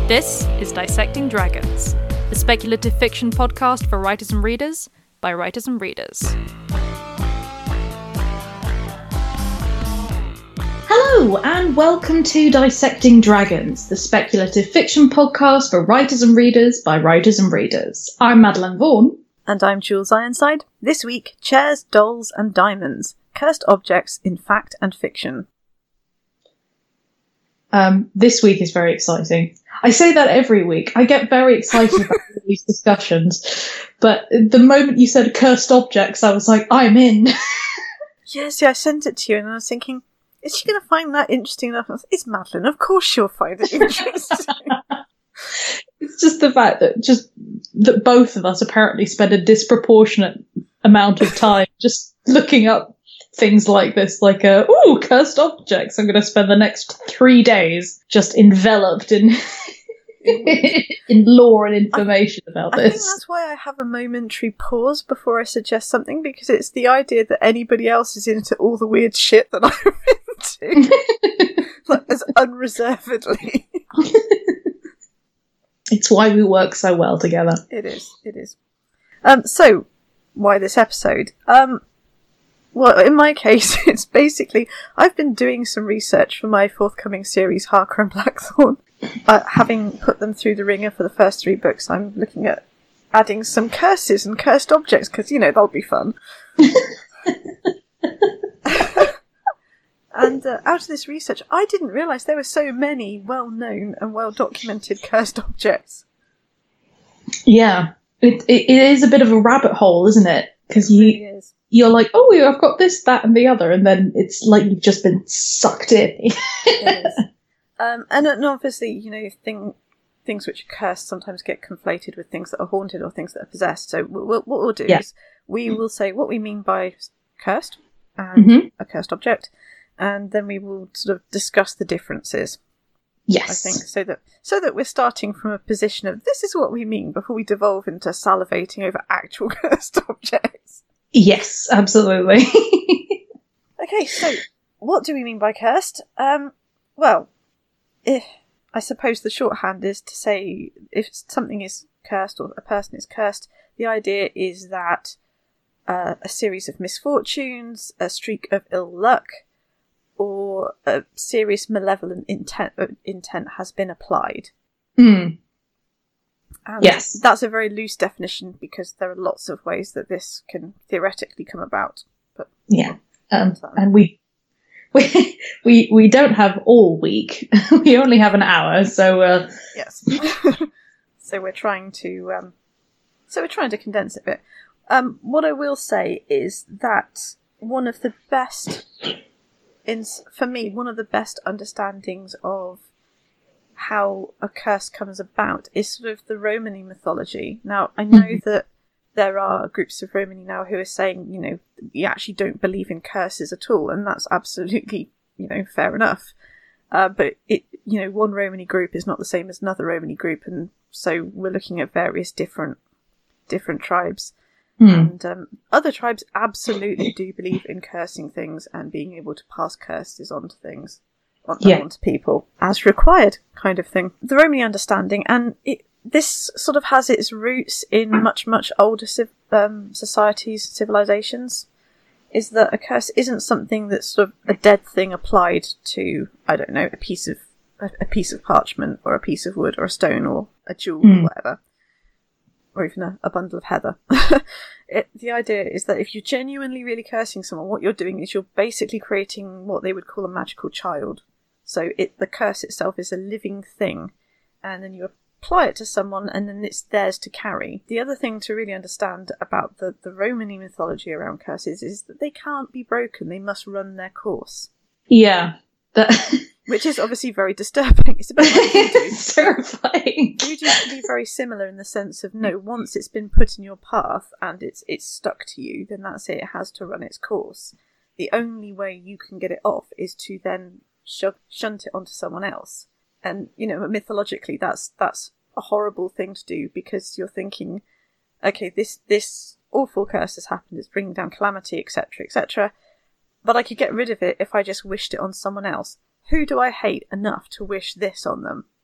This is Dissecting Dragons, the speculative fiction podcast for writers and readers by writers and readers. Hello, and welcome to Dissecting Dragons, the speculative fiction podcast for writers and readers by writers and readers. I'm Madeline Vaughan. And I'm Jules Ironside. This week, chairs, dolls, and diamonds. Cursed objects in fact and fiction. This week is very exciting. I say that every week. I get very excited about these discussions, but the moment you said cursed objects, I was like, I'm in. Yes, I sent it to you, and I was thinking, is she going to find that interesting enough? It's Madeline. Of course she'll find it interesting. It's just the fact that both of us apparently spend a disproportionate amount of time just looking up things like this, like, cursed objects. I'm going to spend the next 3 days just enveloped in in lore and information about this. I think that's why I have a momentary pause before I suggest something, because it's the idea that anybody else is into all the weird shit that I'm into. Like, as unreservedly. It's why we work so well together. It is. So, why this episode? Well, in my case, it's basically, I've been doing some research for my forthcoming series, Harker and Blackthorn. Having put them through the ringer for the first 3 books, I'm looking at adding some curses and cursed objects, because, that'll be fun. And out of this research, I didn't realise there were so many well-known and well-documented cursed objects. Yeah, it is a bit of a rabbit hole, isn't it? Because you're like, I've got this, that, and the other, and then it's like you've just been sucked in. It is. And obviously, things which are cursed sometimes get conflated with things that are haunted or things that are possessed. So what we'll do is we will say what we mean by cursed and a cursed object, and then we will sort of discuss the differences. Yes, I think so that we're starting from a position of this is what we mean before we devolve into salivating over actual cursed objects. Yes, absolutely. Okay, so what do we mean by cursed? Well, I suppose the shorthand is to say if something is cursed or a person is cursed, the idea is that a series of misfortunes, a streak of ill luck, or a serious malevolent intent has been applied. Yes. That's a very loose definition because there are lots of ways that this can theoretically come about. But yeah, and we don't have all week. We only have an hour, so yes. So we're trying to condense it a bit. What I will say is that one of the best understandings of how a curse comes about is sort of the Romany mythology. Now, I know that there are groups of Romany now who are saying, we actually don't believe in curses at all, and that's absolutely, fair enough. But one Romany group is not the same as another Romany group, and so we're looking at various different tribes. And other tribes absolutely do believe in cursing things and being able to pass curses onto things, onto people, as required, kind of thing. The Romany understanding, and this sort of has its roots in much, much older societies, civilizations, is that a curse isn't something that's sort of a dead thing applied to, I don't know, a piece of parchment or a piece of wood or a stone or a jewel or whatever. Or even a bundle of heather. The idea is that if you're genuinely really cursing someone, what you're doing is you're basically creating what they would call a magical child. So the curse itself is a living thing, and then you apply it to someone, and then it's theirs to carry. The other thing to really understand about the Romany mythology around curses is that they can't be broken, they must run their course. Yeah. Which is obviously very disturbing. It's a bit like voodoo. It's terrifying. Voodoo can be very similar in the sense of, no, once it's been put in your path and it's stuck to you, then that's it. It has to run its course. The only way you can get it off is to then shunt it onto someone else. And, mythologically, that's a horrible thing to do, because you're thinking, okay, this awful curse has happened, it's bringing down calamity, etc., etc., but I could get rid of it if I just wished it on someone else. Who do I hate enough to wish this on them?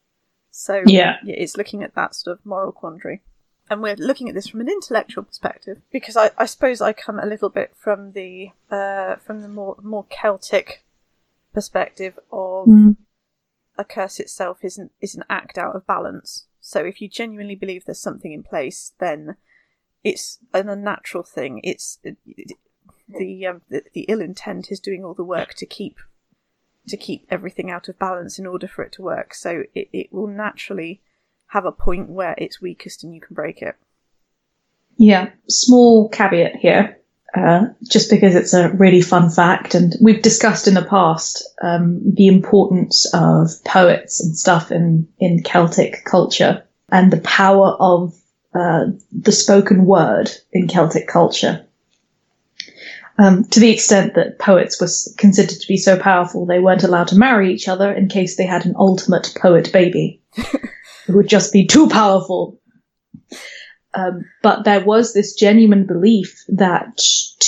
So Yeah. it's looking at that sort of moral quandary. And we're looking at this from an intellectual perspective, because I suppose I come a little bit from the more Celtic perspective of a curse itself is an act out of balance. So if you genuinely believe there's something in place, then it's an unnatural thing. It's the ill intent is doing all the work to keep everything out of balance in order for it to work. So it will naturally have a point where it's weakest and you can break it. Yeah, small caveat here, just because it's a really fun fact, and we've discussed in the past the importance of poets and stuff in Celtic culture, and the power of the spoken word in Celtic culture. To the extent that poets were considered to be so powerful, they weren't allowed to marry each other in case they had an ultimate poet baby. It would just be too powerful. But there was this genuine belief that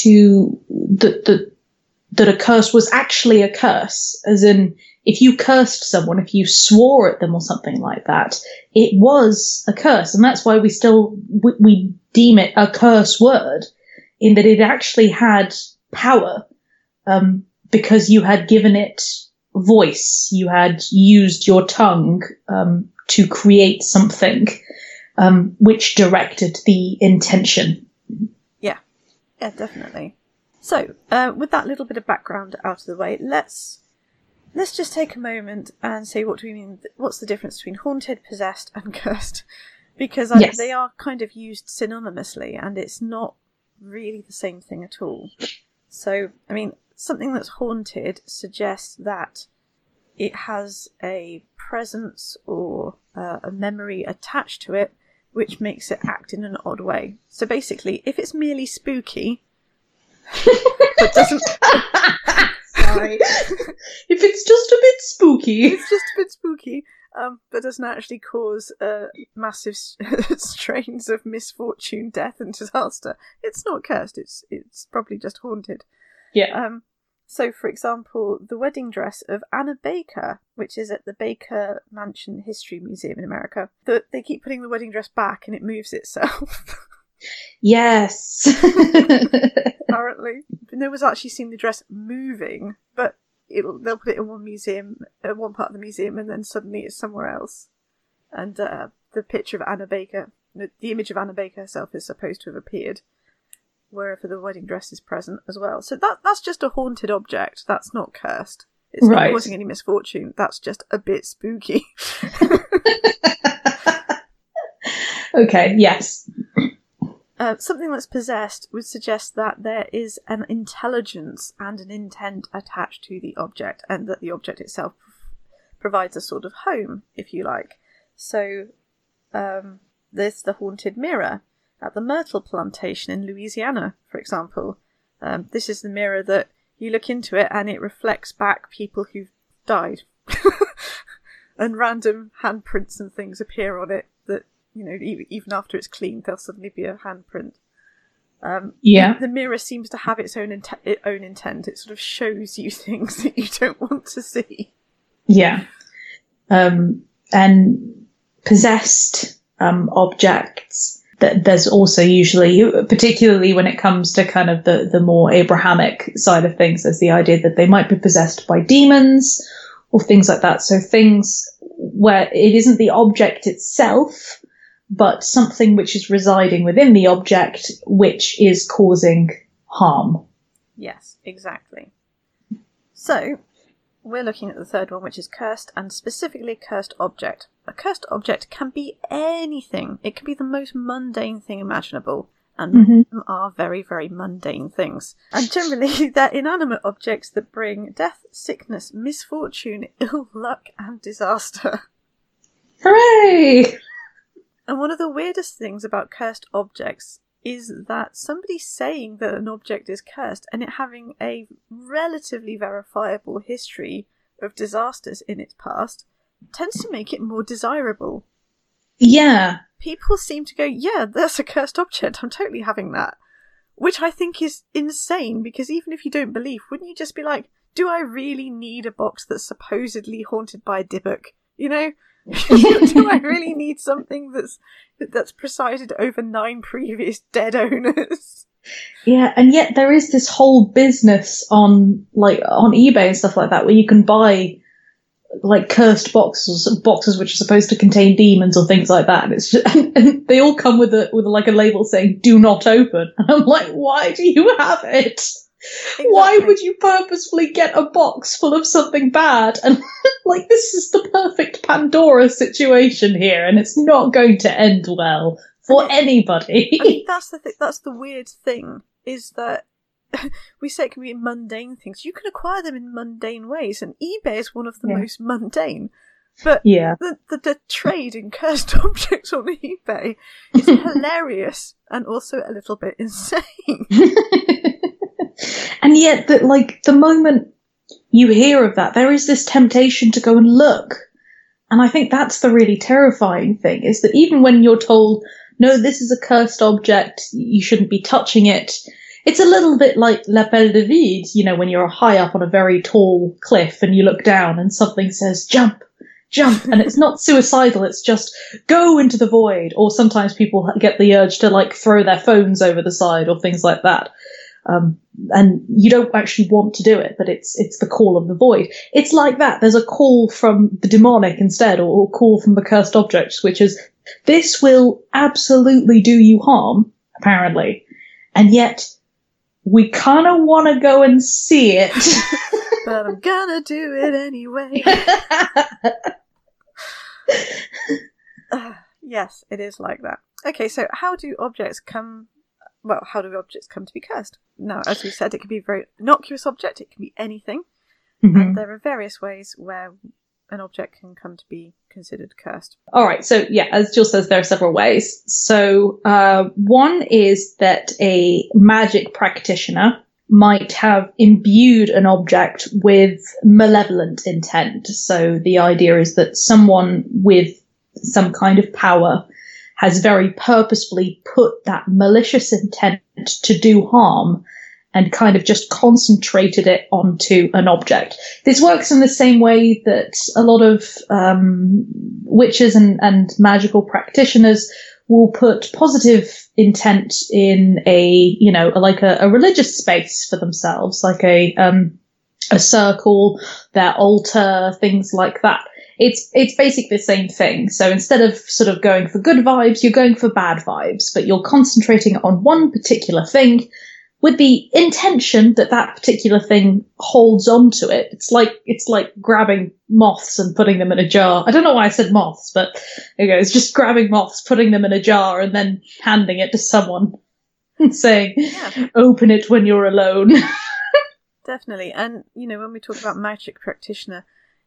that a curse was actually a curse, as in, if you cursed someone, if you swore at them or something like that, it was a curse, and that's why we deem it a curse word, in that it actually had power, because you had given it voice, you had used your tongue to create something which directed the intention. Yeah, definitely. So, with that little bit of background out of the way, let's just take a moment and say, what do we mean? What's the difference between haunted, possessed, and cursed? Because they are kind of used synonymously, and it's not really the same thing at all. So, I mean, something that's haunted suggests that it has a presence or a memory attached to it, which makes it act in an odd way. So basically, if it's merely spooky, but doesn't... Sorry. If it's just a bit spooky. But doesn't actually cause massive strains of misfortune, death, and disaster, it's not cursed. It's probably just haunted. Yeah. So, for example, the wedding dress of Anna Baker, which is at the Baker Mansion History Museum in America, they keep putting the wedding dress back and it moves itself. Yes. Apparently. No one's actually seen the dress moving, but they'll put it in one part of the museum, and then suddenly it's somewhere else. And the picture of Anna Baker, the image of Anna Baker herself is supposed to have appeared wherever the wedding dress is present as well. So that's just a haunted object. That's not cursed. It's not causing any misfortune. That's just a bit spooky. Okay, yes. Something that's possessed would suggest that there is an intelligence and an intent attached to the object, and that the object itself provides a sort of home, if you like. So there's the haunted mirror at the Myrtle Plantation in Louisiana, for example. This is the mirror that you look into it and it reflects back people who've died. And random handprints and things appear on it that, you know, even after it's cleaned, there'll suddenly be a handprint. The mirror seems to have its own intent. It sort of shows you things that you don't want to see. Yeah. And possessed objects, there's also usually, particularly when it comes to kind of the more Abrahamic side of things, there's the idea that they might be possessed by demons or things like that. So things where it isn't the object itself, but something which is residing within the object, which is causing harm. Yes, exactly. So, we're looking at the third one, which is cursed, and specifically cursed object. A cursed object can be anything. It can be the most mundane thing imaginable, and them are very, very mundane things. And generally, they're inanimate objects that bring death, sickness, misfortune, ill luck, and disaster. Hooray! And one of the weirdest things about cursed objects is that somebody saying that an object is cursed and it having a relatively verifiable history of disasters in its past tends to make it more desirable. Yeah. People seem to go, yeah, that's a cursed object, I'm totally having that. Which I think is insane, because even if you don't believe, wouldn't you just be like, do I really need a box that's supposedly haunted by a Dybbuk You know, do I really need something that's presided over 9 previous dead owners? Yeah, and yet there is this whole business on eBay and stuff like that where you can buy like cursed boxes which are supposed to contain demons or things like that, and it's just, and they all come with a label saying "Do not open," and I'm like, why do you have it? Exactly. Why would you purposefully get a box full of something bad? And like, this is the perfect Pandora situation here, and it's not going to end well for anybody. I mean, that's the thing. That's the weird thing, is that we say it can be mundane things. You can acquire them in mundane ways, and eBay is one of the most mundane. But the trade in cursed objects on eBay is hilarious and also a little bit insane. And yet, the moment you hear of that, there is this temptation to go and look. And I think that's the really terrifying thing, is that even when you're told, no, this is a cursed object, you shouldn't be touching it, it's a little bit like L'Appel de Vide, you know, when you're high up on a very tall cliff and you look down and something says, jump, jump. And it's not suicidal, it's just go into the void. Or sometimes people get the urge to like throw their phones over the side or things like that. And you don't actually want to do it, but it's the call of the void. It's like that. There's a call from the demonic instead, or a call from the cursed objects, which is, this will absolutely do you harm, apparently. And yet, we kind of want to go and see it. But I'm gonna do it anyway. Yes, it is like that. Okay, so how do objects come to be cursed? Now, as we said, it can be a very innocuous object, it can be anything. Mm-hmm. And there are various ways where an object can come to be considered cursed. All right, so yeah, as Jill says, there are several ways. So one is that a magic practitioner might have imbued an object with malevolent intent. So the idea is that someone with some kind of power has very purposefully put that malicious intent to do harm and kind of just concentrated it onto an object. This works in the same way that a lot of witches and magical practitioners will put positive intent in a religious space for themselves, like a circle, their altar, things like that. It's basically the same thing. So instead of sort of going for good vibes, you're going for bad vibes, but you're concentrating on one particular thing with the intention that that particular thing holds on to it. It's like grabbing moths and putting them in a jar. I don't know why I said moths, but there you go. It's just grabbing moths, putting them in a jar, and then handing it to someone and saying, open it when you're alone. Definitely. And, you know, when we talk about magic practitioner,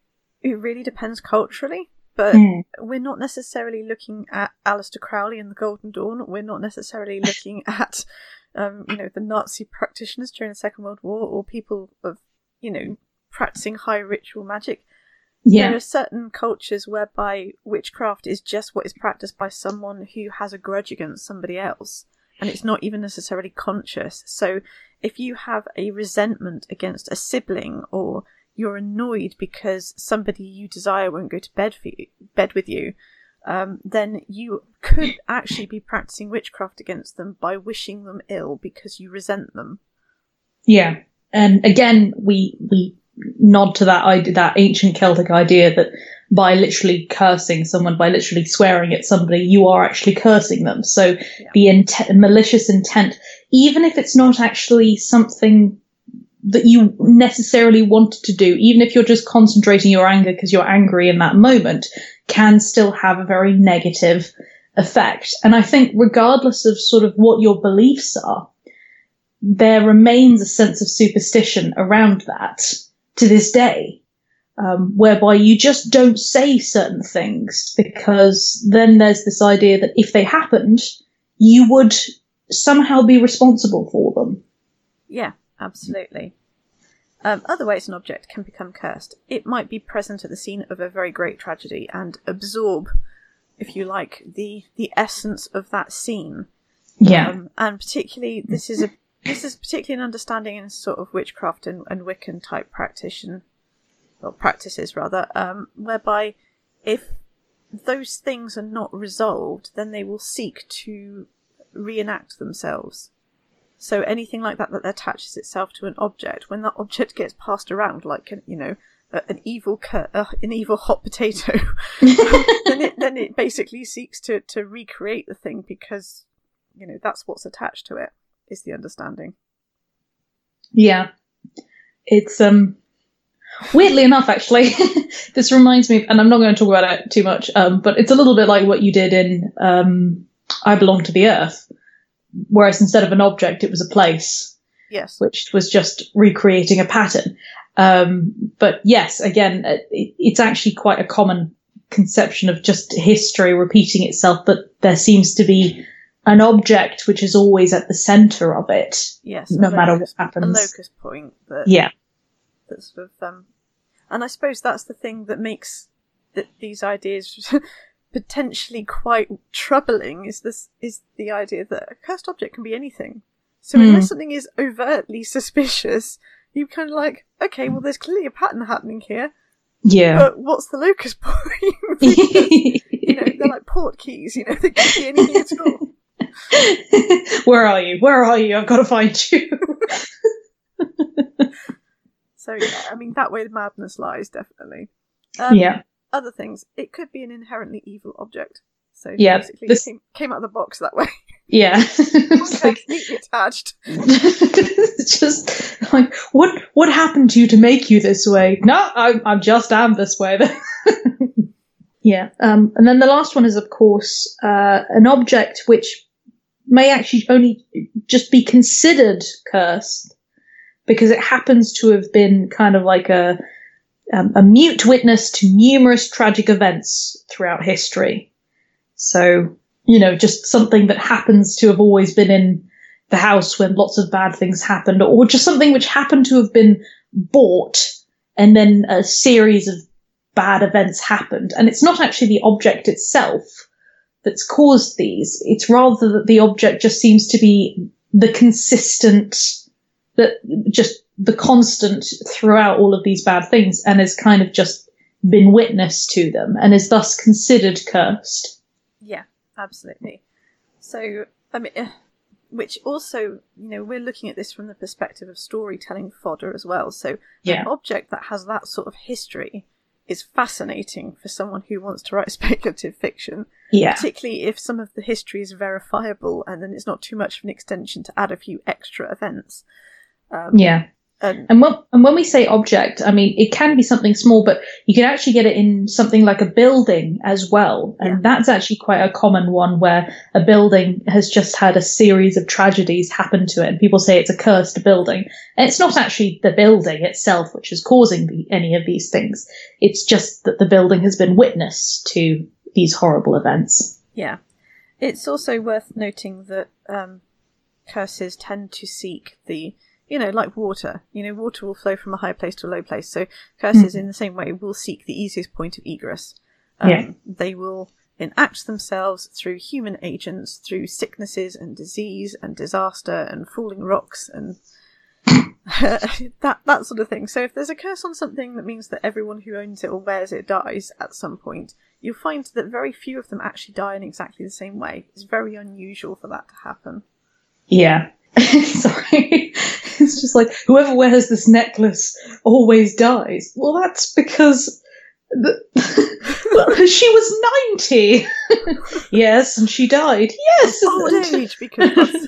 it really depends culturally. But we're not necessarily looking at Aleister Crowley and the Golden Dawn. We're not necessarily looking at, the Nazi practitioners during the Second World War, or people of, practicing high ritual magic. Yeah. There are certain cultures whereby witchcraft is just what is practiced by someone who has a grudge against somebody else, and it's not even necessarily conscious. So if you have a resentment against a sibling, or you're annoyed because somebody you desire won't go to bed with you, then you could actually be practicing witchcraft against them by wishing them ill because you resent them. Yeah, and again, we nod to that ancient Celtic idea that by literally cursing someone, by literally swearing at somebody, you are actually cursing them. So the malicious intent, even if it's not actually something that you necessarily wanted to do, even if you're just concentrating your anger because you're angry in that moment, can still have a very negative effect. And I think regardless of sort of what your beliefs are, there remains a sense of superstition around that to this day, whereby you just don't say certain things, because then there's this idea that if they happened, you would somehow be responsible for them. Yeah. Absolutely. Other ways an object can become cursed. It might be present at the scene of a very great tragedy and absorb, if you like, the essence of that scene. Yeah. And particularly, this is particularly an understanding in sort of witchcraft and Wiccan type practices rather, whereby if those things are not resolved, then they will seek to reenact themselves. So anything like that attaches itself to an object, when that object gets passed around like an evil hot potato, then it basically seeks to recreate the thing, because that's what's attached to it, is the understanding. Yeah, it's weirdly enough, actually, this reminds me, and I'm not going to talk about it too much, but it's a little bit like what you did in I Belong to the Earth, whereas instead of an object, it was a place. Yes. Which was just recreating a pattern. But yes, again, it's actually quite a common conception of just history repeating itself, but there seems to be an object which is always at the center of it. Yes. No matter what happens. A locus point. That sort of, and I suppose that's the thing that makes these ideas potentially quite troubling, is the idea that a cursed object can be anything. So unless something is overtly suspicious, you're kind of like, okay, well, there's clearly a pattern happening here. Yeah. But what's the locus point? Because, they're like port keys, they could be anything at all. Where are you? Where are you? I've got to find you. So, yeah, I mean, that way the madness lies, definitely. Other things, it could be an inherently evil object. So, basically, it came out of the box that way. Yeah. It's like neatly attached. It's just like, what happened to you to make you this way? No, I just am this way. Yeah. And then the last one is, of course, an object which may actually only just be considered cursed because it happens to have been kind of like a mute witness to numerous tragic events throughout history. So, just something that happens to have always been in the house when lots of bad things happened, or just something which happened to have been bought and then a series of bad events happened. And it's not actually the object itself that's caused these. It's rather that the object just seems to be the constant throughout all of these bad things, and has kind of just been witness to them and is thus considered cursed. Yeah, absolutely. So, I mean, which also, we're looking at this from the perspective of storytelling fodder as well. So an object that has that sort of history is fascinating for someone who wants to write speculative fiction. Yeah. Particularly if some of the history is verifiable and then it's not too much of an extension to add a few extra events. And when we say object, I mean, it can be something small, but you can actually get it in something like a building as well. And that's actually quite a common one, where a building has just had a series of tragedies happen to it, and people say it's a cursed building. And it's not actually the building itself which is causing any of these things. It's just that the building has been witness to these horrible events. Yeah. It's also worth noting that curses tend to seek the... like water. Water will flow from a high place to a low place. So curses, in the same way, will seek the easiest point of egress. They will enact themselves through human agents, through sicknesses and disease and disaster and falling rocks and that sort of thing. So if there's a curse on something, that means that everyone who owns it or wears it dies at some point. You'll find that very few of them actually die in exactly the same way. It's very unusual for that to happen. Yeah. Sorry. It's just like, whoever wears this necklace always dies. Well, that's because she was 90. Yes, and she died. Yes. Old age, because...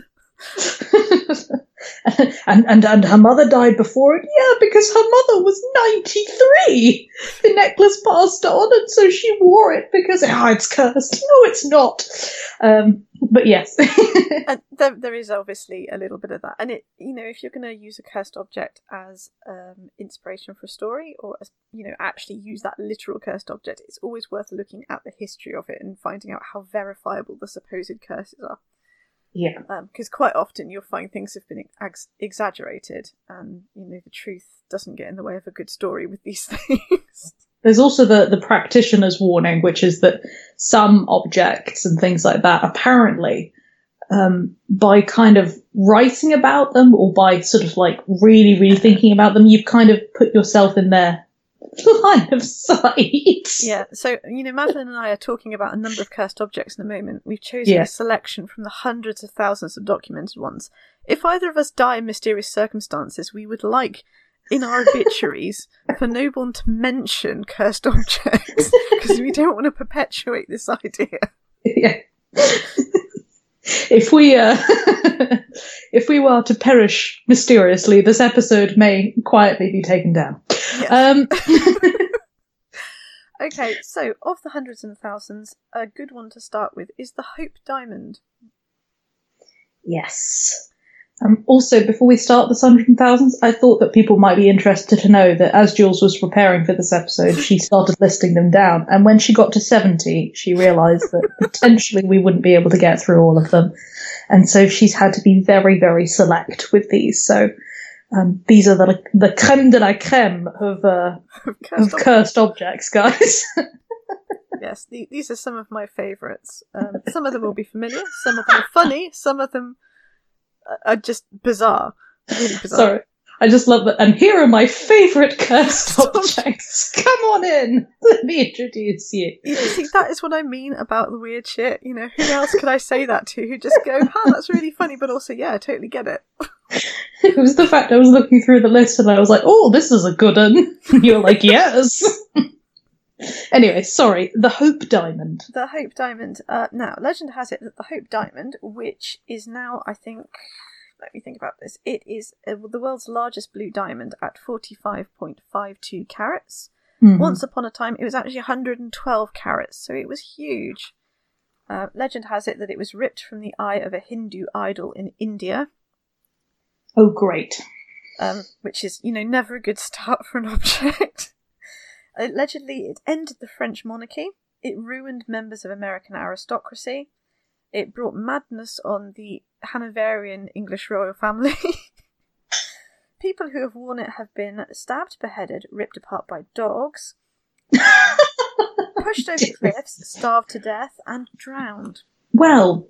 and her mother died before it. Yeah, because her mother was 93. The necklace passed on, and so she wore it because it's cursed. No, it's not. But yes. And there is obviously a little bit of that. And it, if you're going to use a cursed object as inspiration for a story, or actually use that literal cursed object, it's always worth looking at the history of it and finding out how verifiable the supposed curses are. Yeah. Because quite often you'll find things have been exaggerated, and the truth doesn't get in the way of a good story with these things. There's also the practitioner's warning, which is that some objects and things like that, apparently, by kind of writing about them, or by sort of like really, really thinking about them, you've kind of put yourself in their Line of sight. Yeah, so, Madeline and I are talking about a number of cursed objects in the moment. We've chosen a selection from the hundreds of thousands of documented ones. If either of us die in mysterious circumstances, we would like, in our obituaries, for no one to mention cursed objects, because we don't want to perpetuate this idea. Yeah. If we were to perish mysteriously, this episode may quietly be taken down. Yeah. Okay, so of the hundreds and thousands, a good one to start with is the Hope Diamond. Yes. Also, before we start this hundreds and thousands, I thought that people might be interested to know that as Jules was preparing for this episode, she started listing them down. And when she got to 70, she realised that potentially we wouldn't be able to get through all of them. And so she's had to be very, very select with these. So these are the creme de la creme of cursed objects, guys. Yes, these are some of my favourites. Some of them will be familiar, some of them are funny, some of them are just bizarre. Really bizarre. Sorry. I just love that. And here are my favourite cursed objects. Come on in. Let me introduce you. You see, that is what I mean about the weird shit. Who else could I say that to? Who just go, that's really funny, but also, yeah, I totally get it. It was the fact I was looking through the list and I was like, oh, this is a good one. And you were like, yes. Anyway, sorry, the Hope Diamond. The Hope Diamond. Now, legend has it that the Hope Diamond, which is now, I think, let me think about this, it is the world's largest blue diamond at 45.52 carats. Mm-hmm. Once upon a time, it was actually 112 carats, so it was huge. Legend has it that it was ripped from the eye of a Hindu idol in India. Oh, great. Which is, never a good start for an object. Allegedly, it ended the French monarchy. It ruined members of American aristocracy. It brought madness on the Hanoverian English royal family. People who have worn it have been stabbed, beheaded, ripped apart by dogs, pushed over cliffs, starved to death, and drowned. Well,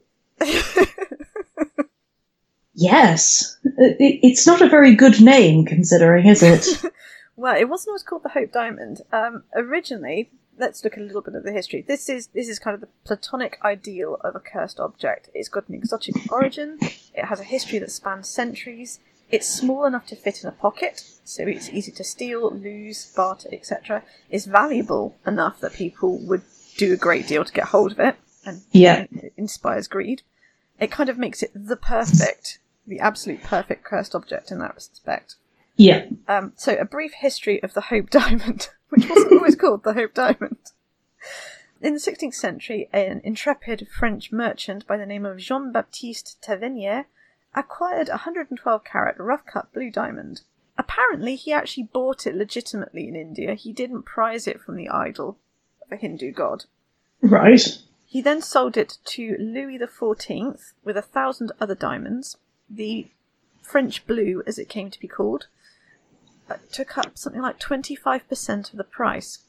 yes. It's not a very good name, considering, is it? Well, it wasn't always called the Hope Diamond. Originally, let's look at a little bit of the history. This is kind of the platonic ideal of a cursed object. It's got an exotic origin. It has a history that spans centuries. It's small enough to fit in a pocket, so it's easy to steal, lose, barter, etc. It's valuable enough that people would do a great deal to get hold of it, and it inspires greed. It kind of makes it the absolute perfect cursed object in that respect. Yeah. So a brief history of the Hope Diamond, which wasn't always called the Hope Diamond. In the 16th century, an intrepid French merchant by the name of Jean-Baptiste Tavernier acquired a 112-carat rough-cut blue diamond. Apparently, he actually bought it legitimately in India. He didn't prize it from the idol of a Hindu god. Right. He then sold it to Louis XIV with 1,000 other diamonds. The French blue, as it came to be called, took up something like 25% of the price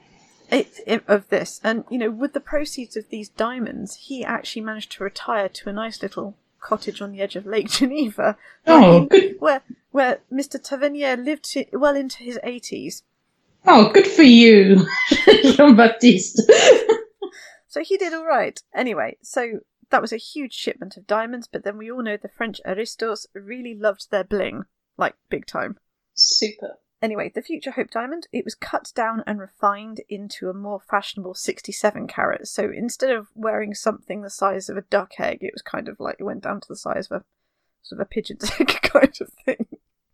of this. And, with the proceeds of these diamonds, he actually managed to retire to a nice little cottage on the edge of Lake Geneva, where Mr. Tavernier lived well into his 80s. Oh, good for you, Jean-Baptiste. So he did all right. Anyway, so that was a huge shipment of diamonds, but then we all know the French aristos really loved their bling, like big time. Super. Anyway, the future Hope Diamond, it was cut down and refined into a more fashionable 67 carats. So instead of wearing something the size of a duck egg, it was kind of like it went down to the size of a sort of a pigeon's egg kind of thing.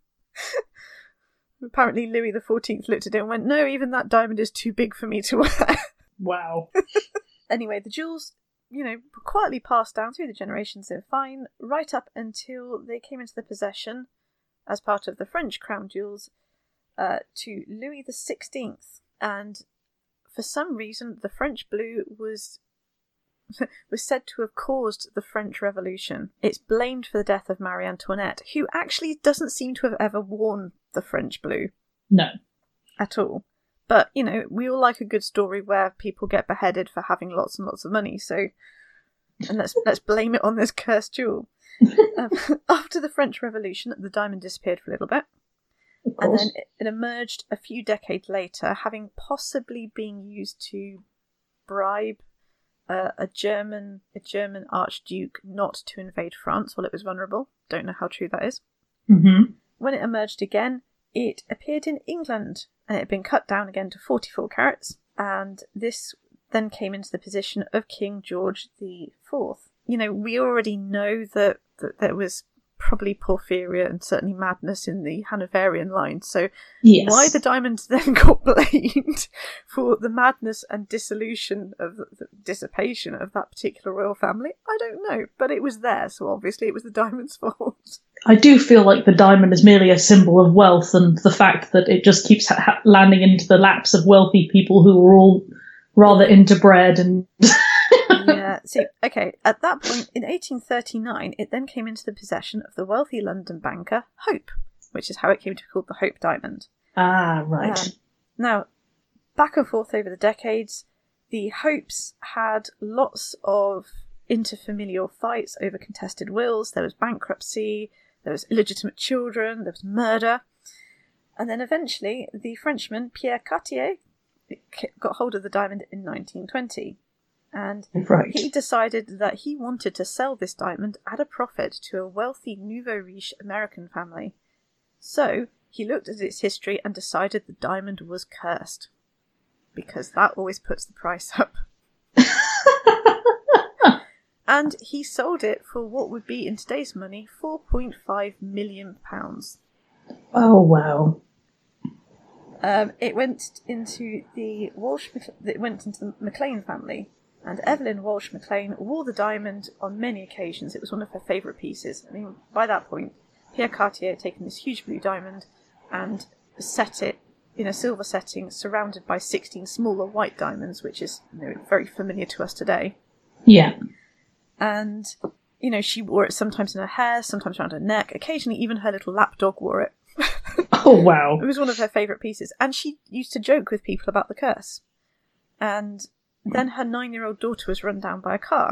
Apparently Louis XIV looked at it and went, no, even that diamond is too big for me to wear. Wow. Anyway, the jewels, quietly passed down through the generations. They were fine, right up until they came into the possession, as part of the French crown jewels, to Louis XVI. And for some reason, the French blue was said to have caused the French Revolution. It's blamed for the death of Marie Antoinette, who actually doesn't seem to have ever worn the French blue. No. At all. But, we all like a good story where people get beheaded for having lots and lots of money, so... And let's blame it on this cursed jewel. After the French Revolution, the diamond disappeared for a little bit. Of And course. then it emerged a few decades later, having possibly been used to bribe a German archduke not to invade France while it was vulnerable. Don't know how true that is. Mm-hmm. When it emerged again, it appeared in England, and it had been cut down again to 44 carats, and this then came into the position of King George IV. You know, we already know that there was probably porphyria and certainly madness in the Hanoverian line, so Yes. why the diamonds then got blamed for the madness and dissolution of the dissipation of that particular royal family, I don't know, but it was there, so obviously it was the diamond's fault. I do feel like the diamond is merely a symbol of wealth, and the fact that it just keeps landing into the laps of wealthy people who are all rather into bread and... Yeah, see, okay, at that point, in 1839, it then came into the possession of the wealthy London banker Hope, which is how it came to be called the Hope Diamond. Ah, right. Now, back and forth over the decades, the Hopes had lots of interfamilial fights over contested wills. There was bankruptcy, there was illegitimate children, there was murder. And then eventually, the Frenchman Pierre Cartier got hold of the diamond in 1920. And Right. he decided that he wanted to sell this diamond at a profit to a wealthy nouveau riche American family. So he looked at its history and decided the diamond was cursed, because that always puts the price up. And he sold it for what would be in today's money £4.5 million. Oh, wow. It went into the Maclean family. And Evelyn Walsh Maclean wore the diamond on many occasions. It was one of her favourite pieces. I mean, by that point, Pierre Cartier had taken this huge blue diamond and set it in a silver setting surrounded by 16 smaller white diamonds, which is, you know, very familiar to us today. Yeah. And, you know, she wore it sometimes in her hair, sometimes around her neck. Occasionally, even her little lapdog wore it. Oh, wow. It was one of her favourite pieces. And she used to joke with people about the curse. And then her 9-year-old daughter was run down by a car.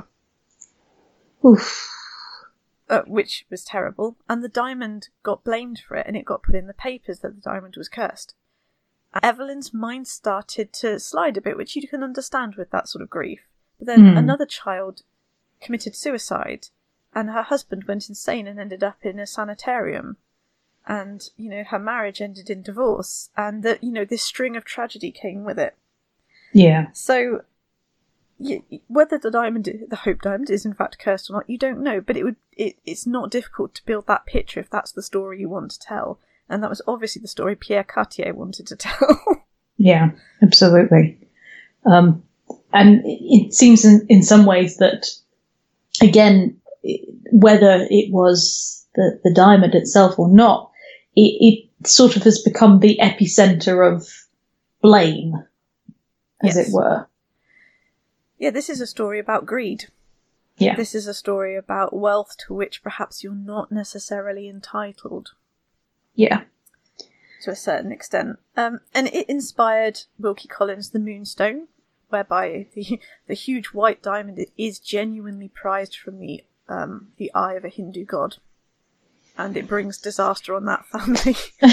Oof. Which was terrible. And the diamond got blamed for it, and it got put in the papers that the diamond was cursed. Evelyn's mind started to slide a bit, which you can understand with that sort of grief. But then another child committed suicide, and her husband went insane and ended up in a sanitarium. And, you know, her marriage ended in divorce, and that, you know, this string of tragedy came with it. Yeah. So, whether the Hope Diamond is in fact cursed or not, you don't know, but it's not difficult to build that picture if that's the story you want to tell. And that was obviously the story Pierre Cartier wanted to tell. Yeah, absolutely. And it seems in some ways that, again, whether it was the diamond itself or not, it sort of has become the epicenter of blame, as Yes. it were. Yeah, this is a story about greed. Yeah. This is a story about wealth to which perhaps you're not necessarily entitled. Yeah. To a certain extent. And it inspired Wilkie Collins' The Moonstone, whereby the huge white diamond is genuinely prized from the eye of a Hindu god. And it brings disaster on that family.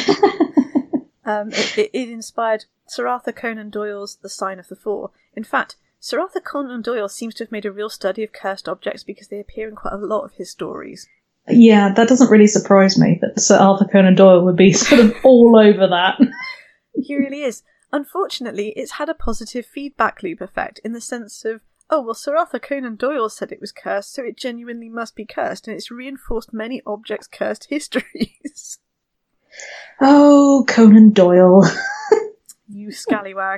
It inspired Sir Arthur Conan Doyle's The Sign of the Four. In fact, Sir Arthur Conan Doyle seems to have made a real study of cursed objects because they appear in quite a lot of his stories. Yeah, that doesn't really surprise me that Sir Arthur Conan Doyle would be sort of all over that. He really is. Unfortunately, it's had a positive feedback loop effect in the sense of, oh, well, Sir Arthur Conan Doyle said it was cursed, so it genuinely must be cursed, and it's reinforced many objects' cursed histories. Oh, Conan Doyle. You scallywag.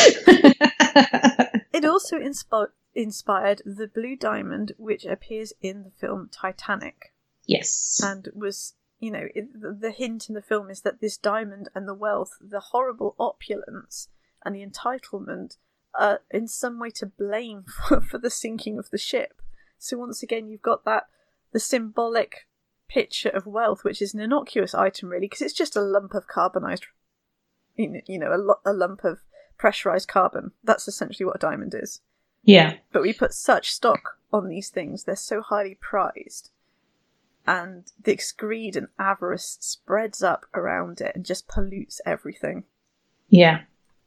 It also inspired the blue diamond, which appears in the film Titanic. Yes. And was, you know, the hint in the film is that this diamond and the wealth, the horrible opulence and the entitlement are in some way to blame for the sinking of the ship. So once again, you've got the symbolic picture of wealth, which is an innocuous item really, because it's just a lump of carbonized, you know, a lump of pressurized carbon. That's essentially what a diamond is. Yeah. But we put such stock on these things, they're so highly prized. and the greed and avarice spreads up around it and just pollutes everything. Yeah.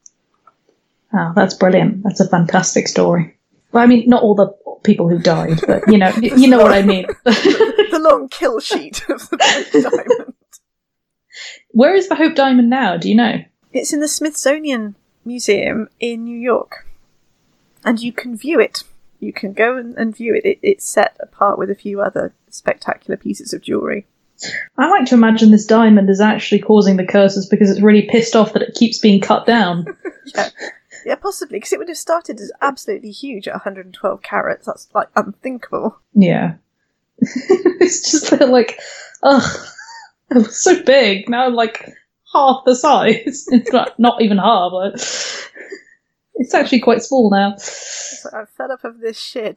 Oh, that's brilliant. That's a fantastic story. Well, I mean, not all the people who died, but you know what I mean. The long kill sheet of the Hope Diamond. Where is the Hope Diamond now? Do you know? It's in the Smithsonian Museum in New York, and you can view it. You can go and view it. It's set apart with a few other spectacular pieces of jewellery. I like to imagine this diamond is actually causing the curses because it's really pissed off that it keeps being cut down. Yeah, possibly, because it would have started as absolutely huge at 112 carats. That's, like, unthinkable. Yeah. It's just like, ugh, it was so big. Now I'm like half the size. It's not even half. But it's actually quite small now. It's like, I'm fed up of this shit.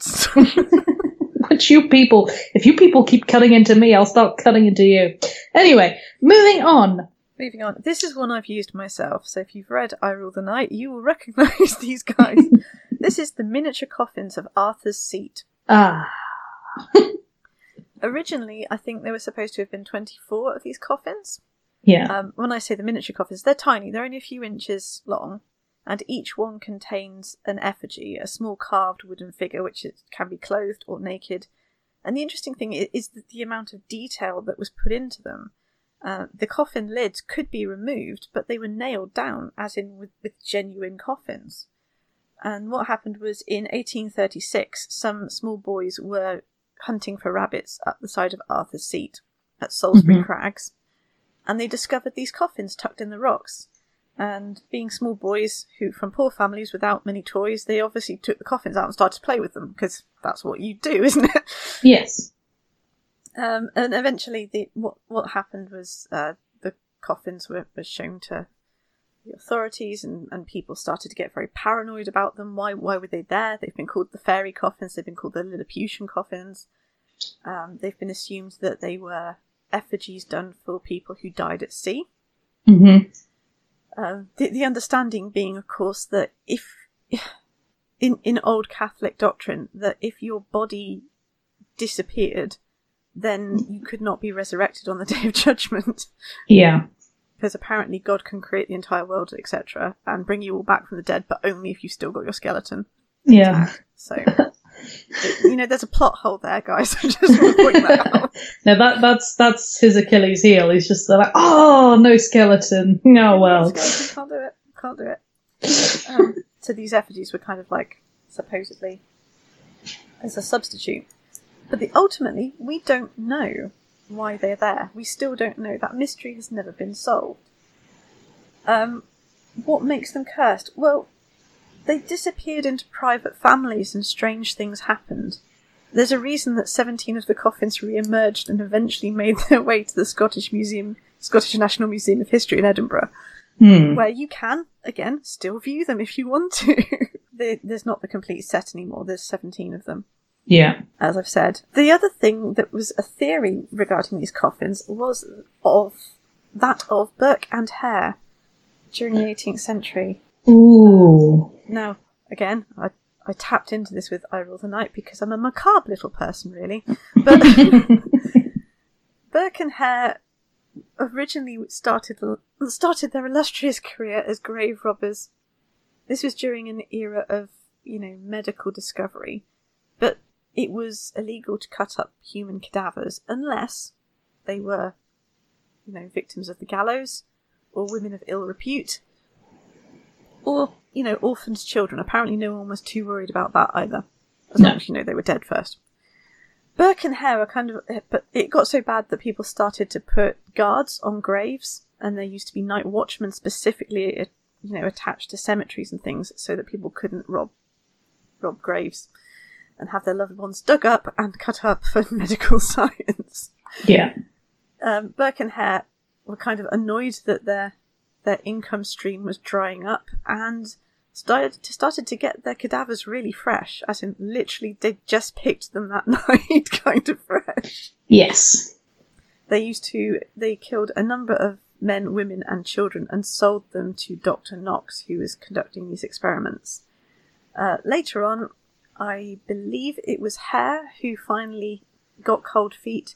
But if you people keep cutting into me, I'll start cutting into you. Anyway, moving on. Moving on. This is one I've used myself, so if you've read I Rule the Night, you will recognise these guys. This is the miniature coffins of Arthur's Seat. Ah. Originally, I think there were supposed to have been 24 of these coffins. Yeah. When I say the miniature coffins, they're tiny. They're only a few inches long, and each one contains an effigy, a small carved wooden figure which can be clothed or naked. And the interesting thing is that the amount of detail that was put into them. The coffin lids could be removed, but they were nailed down, as in with genuine coffins. And what happened was, in 1836, some small boys were hunting for rabbits up the side of Arthur's Seat at Salisbury Crags, and they discovered these coffins tucked in the rocks. And being small boys who from poor families without many toys, they obviously took the coffins out and started to play with them, because that's what you do, isn't it? Yes. And eventually, what happened was the coffins were shown to the authorities, and people started to get very paranoid about them. Why were they there? They've been called the fairy coffins. They've been called the Lilliputian coffins. They've been assumed that they were effigies done for people who died at sea. Mm-hmm. The understanding being, of course, that if in old Catholic doctrine, that if your body disappeared, then you could not be resurrected on the Day of Judgment. Yeah. Because apparently God can create the entire world, etc., and bring you all back from the dead, but only if you've still got your skeleton. Yeah. So, there's a plot hole there, guys. I just want to point that out. No, that's his Achilles heel. He's just like, oh, no skeleton. Oh, well. Can't do it. So these effigies were kind of like, supposedly, as a substitute. But ultimately, we don't know why they're there. We still don't know. That mystery has never been solved. What makes them cursed? Well, they disappeared into private families and strange things happened. There's a reason that 17 of the coffins re-emerged and eventually made their way to the Scottish National Museum of History in Edinburgh, where you can, again, still view them if you want to. There's not the complete set anymore. There's 17 of them. Yeah. As I've said. The other thing that was a theory regarding these coffins was that of Burke and Hare during the 18th century. Ooh. Now, again, I tapped into this with I Rule the Night because I'm a macabre little person, really. But Burke and Hare originally started their illustrious career as grave robbers. This was during an era of, medical discovery. But it was illegal to cut up human cadavers unless they were, victims of the gallows, or women of ill repute, or, orphaned children. Apparently no one was too worried about that either, as long as they were dead first. Burke and Hare are but it got so bad that people started to put guards on graves, and there used to be night watchmen specifically, attached to cemeteries and things, so that people couldn't rob graves and have their loved ones dug up and cut up for medical science. Yeah. Burke and Hare were kind of annoyed that their income stream was drying up and started to get their cadavers really fresh, as in literally they just picked them that night, kind of fresh. Yes. They killed a number of men, women and children and sold them to Dr. Knox, who was conducting these experiments. Later on, I believe it was Hare who finally got cold feet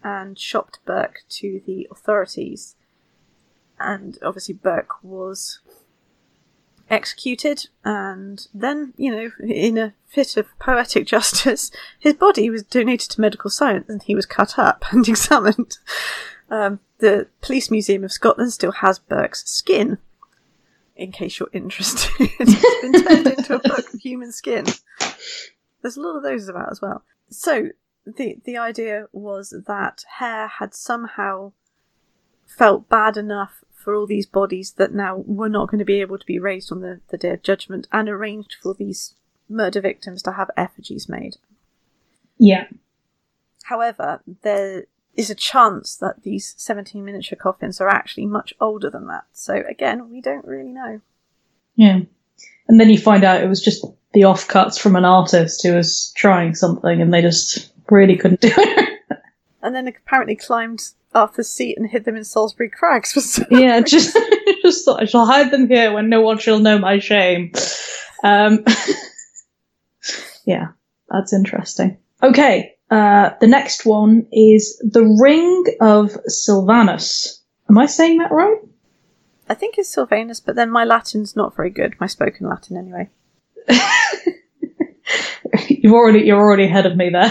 and shopped Burke to the authorities. And obviously Burke was executed, and then, in a fit of poetic justice, his body was donated to medical science and he was cut up and examined. The Police Museum of Scotland still has Burke's skin, in case you're interested. It's been turned into a book of human skin. There's a lot of those about as well. So the idea was that Hare had somehow felt bad enough for all these bodies that now were not going to be able to be raised on the Day of Judgment, and arranged for these murder victims to have effigies made. Yeah. However, there is a chance that these 17 miniature coffins are actually much older than that. So again, we don't really know. Yeah. And then you find out it was just the offcuts from an artist who was trying something and they just really couldn't do it. And then apparently climbed Arthur's seat and hid them in Salisbury Crags for some Yeah, just thought I shall hide them here when no one shall know my shame. Yeah, that's interesting. Okay, the next one is the Ring of Sylvanus. Am I saying that right? I think it's Sylvanus, but then my Latin's not very good. My spoken Latin, anyway. You're already ahead of me there.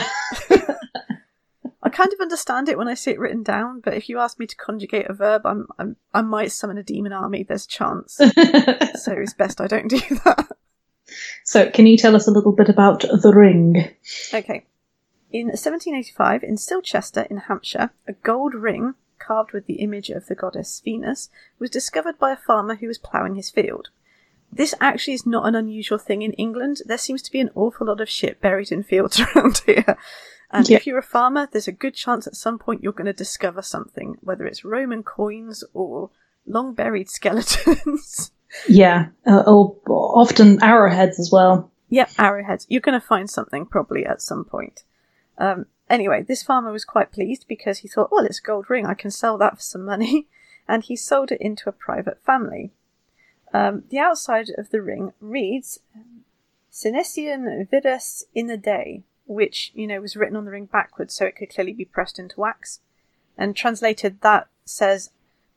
I kind of understand it when I see it written down, but if you ask me to conjugate a verb, I might summon a demon army. There's a chance, so it's best I don't do that. So, can you tell us a little bit about the ring? Okay. In 1785, in Silchester, in Hampshire, a gold ring carved with the image of the goddess Venus was discovered by a farmer who was ploughing his field. This actually is not an unusual thing in England. There seems to be an awful lot of shit buried in fields around here. And if you're a farmer, there's a good chance at some point you're going to discover something, whether it's Roman coins or long buried skeletons. Yeah, or often arrowheads as well. Yep, arrowheads. You're going to find something probably at some point. Anyway, this farmer was quite pleased because he thought, well, it's a gold ring, I can sell that for some money. And he sold it into a private family. The outside of the ring reads, Senesian vidas in the day, which, was written on the ring backwards so it could clearly be pressed into wax. And translated, that says,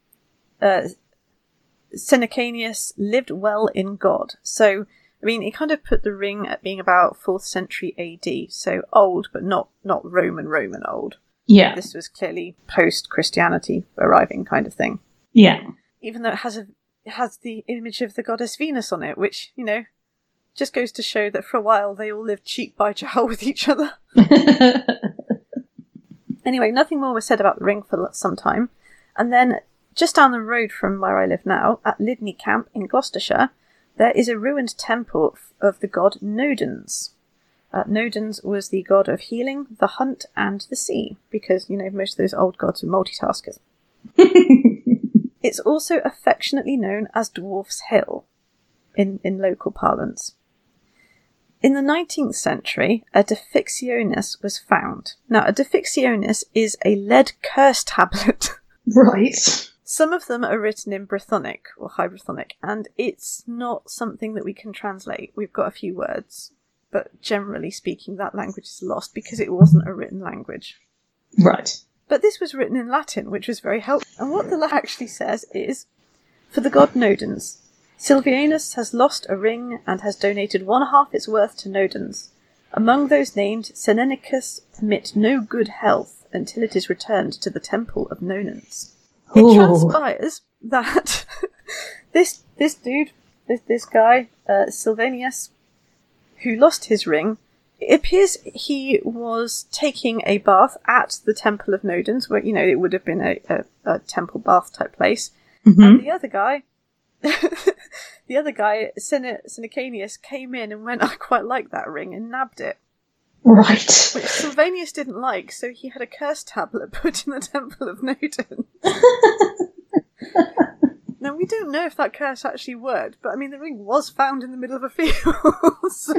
Senecanius lived well in God. So, it kind of put the ring at being about 4th century AD, so old, but not Roman old. Yeah. This was clearly post-Christianity arriving kind of thing. Yeah. Even though it has the image of the goddess Venus on it, which, just goes to show that for a while they all lived cheek by jowl with each other. Anyway, nothing more was said about the ring for some time. And then, just down the road from where I live now, at Lydney Camp in Gloucestershire, there is a ruined temple of the god Nodens. Nodens was the god of healing, the hunt, and the sea, because, most of those old gods were multitaskers. It's also affectionately known as Dwarf's Hill in local parlance. In the 19th century, a Defixionis was found. Now, a Defixionis is a lead curse tablet. Right. Some of them are written in Brythonic or High Brythonic, and it's not something that we can translate. We've got a few words, but generally speaking, that language is lost because it wasn't a written language. Right. But this was written in Latin, which was very helpful. And what the Latin actually says is, for the god Nodens, Sylvanus has lost a ring and has donated 1/2 its worth to Nodens. Among those named, Senenicus permit no good health until it is returned to the temple of Nonens. It transpires that this dude, this guy, Sylvanus, who lost his ring, it appears he was taking a bath at the Temple of Nodens, where, it would have been a temple bath type place. Mm-hmm. And the other guy, Senecanius, came in and went, I quite like that ring, and nabbed it. Right. Which Sylvanus didn't like, so he had a curse tablet put in the Temple of Nodens. Now, we don't know if that curse actually worked, but the ring was found in the middle of a field. So.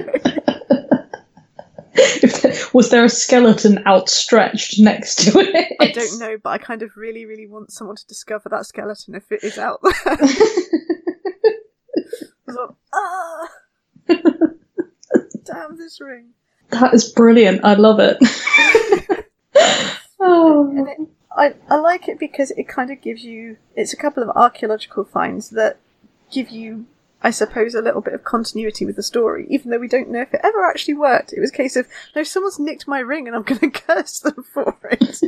Was there a skeleton outstretched next to it? I don't know, but I kind of really, really want someone to discover that skeleton if it is out there. Damn this ring. That is brilliant. I love it. Oh. I like it because it kind of gives you... It's a couple of archaeological finds that give you, I suppose, a little bit of continuity with the story, even though we don't know if it ever actually worked. It was a case of, no, someone's nicked my ring and I'm going to curse them for it.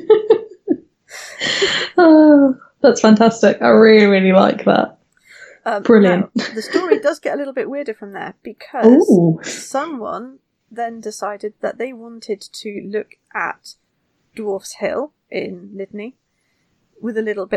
Oh, that's fantastic. I really, really like that. Brilliant. Now, the story does get a little bit weirder from there, because someone then decided that they wanted to look at Dwarf's Hill in Lydney with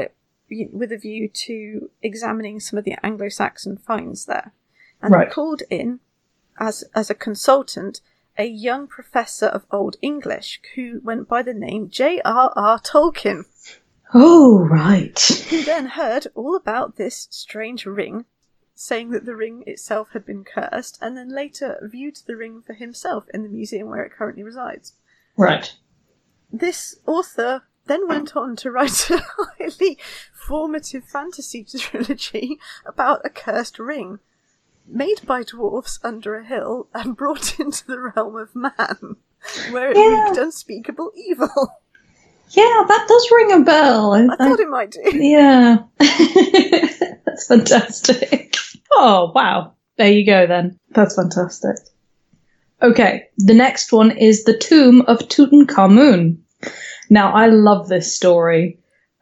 a view to examining some of the Anglo-Saxon finds there. And they called in, as a consultant, a young professor of Old English who went by the name J.R.R. Tolkien. Oh, right. Who then heard all about this strange ring, saying that the ring itself had been cursed, and then later viewed the ring for himself in the museum where it currently resides. Right. This author then went on to write a highly formative fantasy trilogy about a cursed ring, made by dwarfs under a hill and brought into the realm of man, where it wreaked unspeakable evil. Yeah, that does ring a bell. I thought it might do. Yeah. That's fantastic. Oh, wow. There you go then. That's fantastic. Okay, the next one is the Tomb of Tutankhamun. Now, I love this story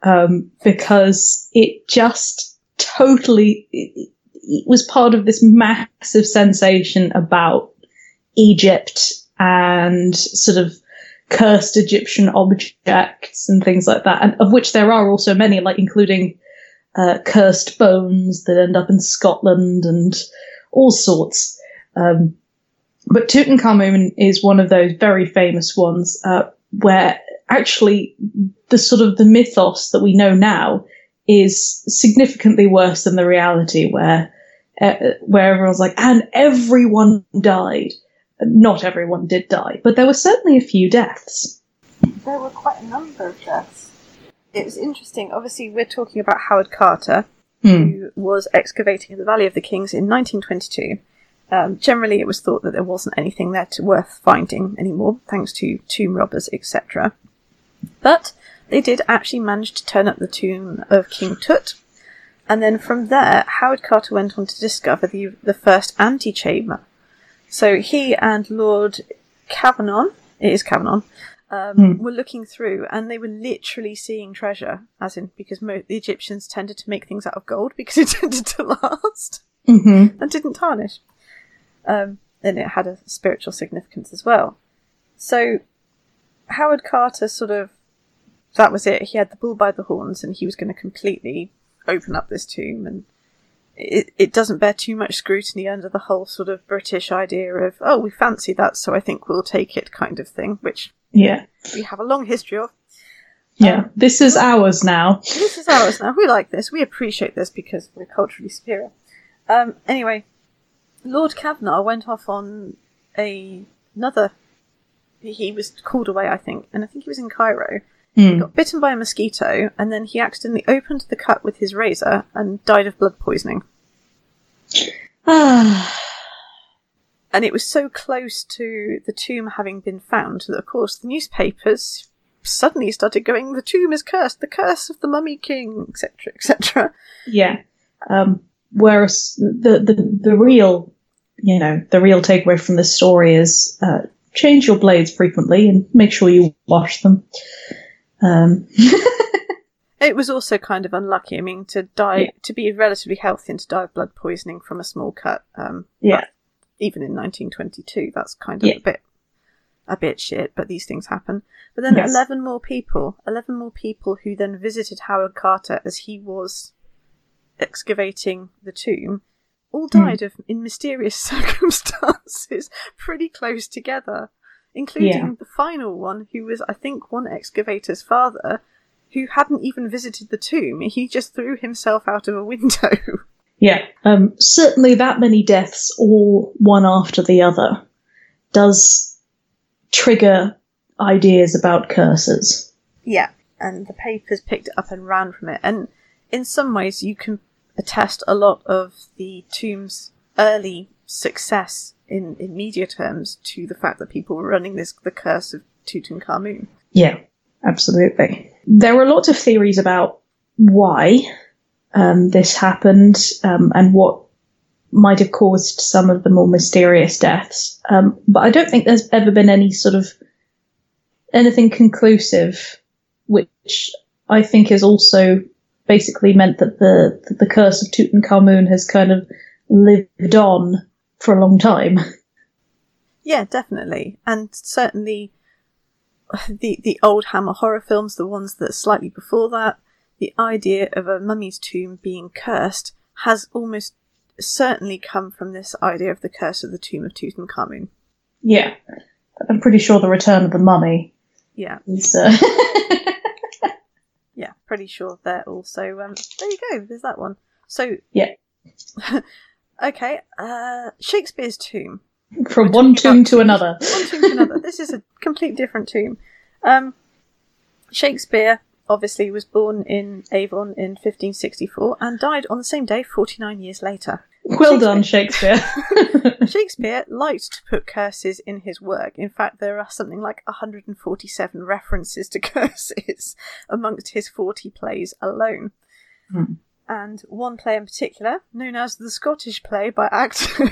because it just totally... It was part of this massive sensation about Egypt and sort of cursed Egyptian objects and things like that, and of which there are also many, like including cursed bones that end up in Scotland and all sorts. But Tutankhamun is one of those very famous ones where actually the mythos that we know now is significantly worse than the reality, where everyone's like, and everyone died. Not everyone did die, but there were certainly a few deaths. There were quite a number of deaths. It was interesting. Obviously, we're talking about Howard Carter, who was excavating in the Valley of the Kings in 1922. Generally, it was thought that there wasn't anything there worth finding anymore, thanks to tomb robbers, etc. But they did actually manage to turn up the tomb of King Tut, and then from there, Howard Carter went on to discover the first antechamber. So he and Lord Cavanon, were looking through, and they were literally seeing treasure, as in, because the Egyptians tended to make things out of gold because it tended to last and didn't tarnish. And it had a spiritual significance as well. So Howard Carter that was it. He had the bull by the horns, and he was going to completely open up this tomb, and it doesn't bear too much scrutiny under the whole sort of British idea of, oh, we fancy that, so I think we'll take it kind of thing, which we have a long history of. Yeah, this is ours now. This is ours now. We like this. We appreciate this because we're culturally superior. Anyway, Lord Cavanagh went off on another... He was called away, I think, and I think he was in Cairo. He got bitten by a mosquito, and then he accidentally opened the cut with his razor and died of blood poisoning. And it was so close to the tomb having been found that, of course, the newspapers suddenly started going, the tomb is cursed, the curse of the Mummy King, etc., etc. Yeah. Whereas the real takeaway from this story is change your blades frequently and make sure you wash them. It was also kind of unlucky. I mean, to be relatively healthy and to die of blood poisoning from a small cut. Even in 1922, that's kind of a bit shit. But these things happen. But then 11 more people who then visited Howard Carter as he was excavating the tomb, all died in mysterious circumstances, pretty close together. Including the final one, who was, I think, one excavator's father, who hadn't even visited the tomb. He just threw himself out of a window. Yeah. Certainly that many deaths, all one after the other, does trigger ideas about curses. Yeah, and the papers picked it up and ran from it. And in some ways, you can attest a lot of the tomb's early success in media terms to the fact that people were running the curse of Tutankhamun. Yeah, absolutely. There were lots of theories about why this happened and what might have caused some of the more mysterious deaths. But I don't think there's ever been any sort of anything conclusive, which I think has also basically meant that the curse of Tutankhamun has kind of lived on for a long time. Yeah, definitely. And certainly the old Hammer horror films, the ones that are slightly before that, the idea of a mummy's tomb being cursed has almost certainly come from this idea of the curse of the tomb of Tutankhamun. Yeah. I'm pretty sure the Return of the Mummy is... Yeah, pretty sure they're also... there you go, there's that one. So... Yeah. Okay, Shakespeare's tomb. From one tomb to another. One tomb to another. This is a complete different tomb. Shakespeare obviously was born in Avon in 1564 and died on the same day 49 years later. Well done, Shakespeare. Shakespeare liked to put curses in his work. In fact, there are something like 147 references to curses amongst his 40 plays alone. Hmm. And one play in particular, known as the Scottish play by actors,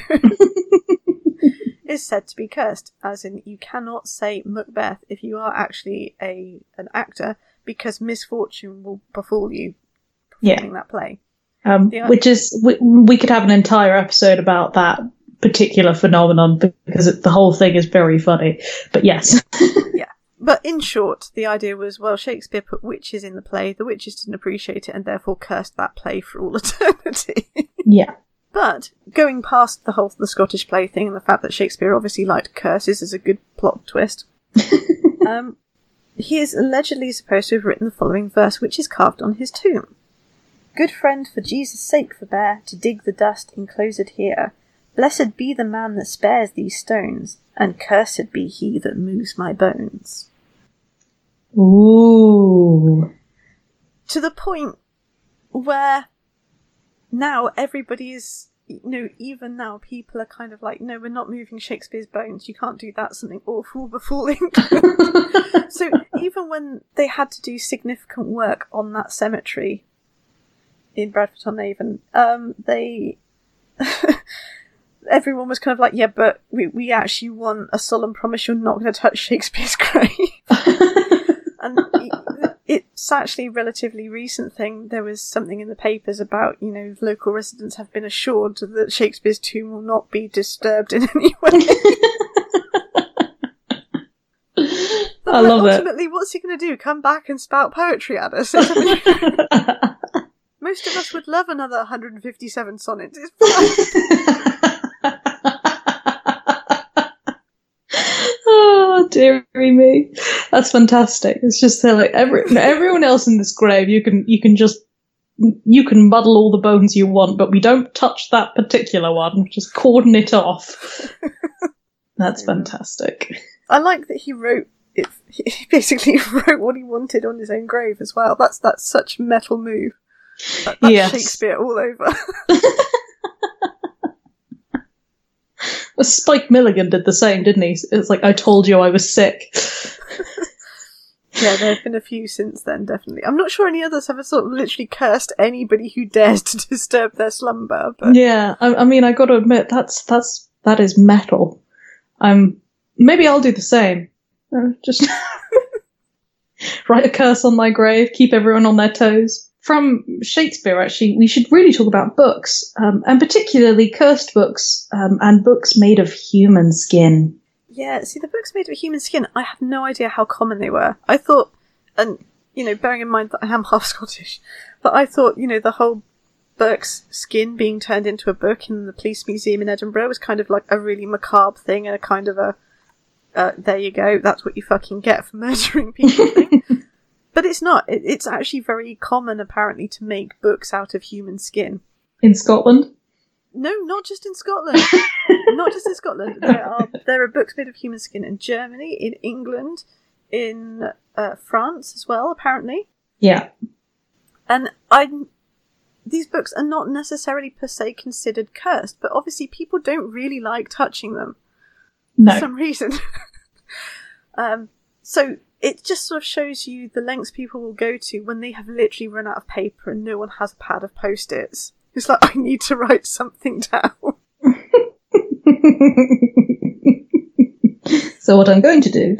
is said to be cursed, as in you cannot say Macbeth if you are actually an actor, because misfortune will befall you performing that play. Which is, we could have an entire episode about that particular phenomenon, because the whole thing is very funny. But yes. Yeah. But in short, the idea was, well, Shakespeare put witches in the play, the witches didn't appreciate it, and therefore cursed that play for all eternity. Yeah. But going past the Scottish play thing and the fact that Shakespeare obviously liked curses as a good plot twist, he is allegedly supposed to have written the following verse, which is carved on his tomb. Good friend, for Jesus' sake forbear to dig the dust enclosed here. Blessed be the man that spares these stones, and cursed be he that moves my bones. Ooh. To the point where now everybody is, even now people are kind of like, no, we're not moving Shakespeare's bones. You can't do that. Something awful will befall England. So even when they had to do significant work on that cemetery in Bradford-on-Avon, everyone was kind of like, yeah, but we actually want a solemn promise you're not going to touch Shakespeare's grave. And it's actually a relatively recent thing. There was something in the papers about, local residents have been assured that Shakespeare's tomb will not be disturbed in any way. I love it. Ultimately, what's he going to do? Come back and spout poetry at us? Most of us would love another 157 sonnets. It's fine. Oh, dearie me. That's fantastic. It's just like everyone else in this grave, you can muddle all the bones you want, but we don't touch that particular one. Just cordon it off. That's fantastic. I like that he wrote it. He basically wrote what he wanted on his own grave as well. That's such a metal move. That's yes. Shakespeare all over. Well, Spike Milligan did the same, didn't he? It's like, I told you I was sick. Yeah, there have been a few since then, definitely. I'm not sure any others have sort of literally cursed anybody who dares to disturb their slumber. But... Yeah, I mean, I got to admit, that is metal. Maybe I'll do the same. Just write a curse on my grave, keep everyone on their toes. From Shakespeare, actually, we should really talk about books, and particularly cursed books, and books made of human skin. Yeah, see, the books made of human skin, I have no idea how common they were. I thought, and, bearing in mind that I am half Scottish, but I thought, the whole Burke's skin being turned into a book in the Police Museum in Edinburgh was kind of like a really macabre thing, and a kind of a, there you go, that's what you fucking get for murdering people thing. But it's not. It's actually very common, apparently, to make books out of human skin. In Scotland? No, not just in Scotland. Not just in Scotland. There are books made of human skin in Germany, in England, in France as well, apparently. Yeah. And these books are not necessarily per se considered cursed, but obviously people don't really like touching them. No. For some reason. So... it just sort of shows you the lengths people will go to when they have literally run out of paper and no one has a pad of Post-its. It's like, I need to write something down. So what I'm going to do...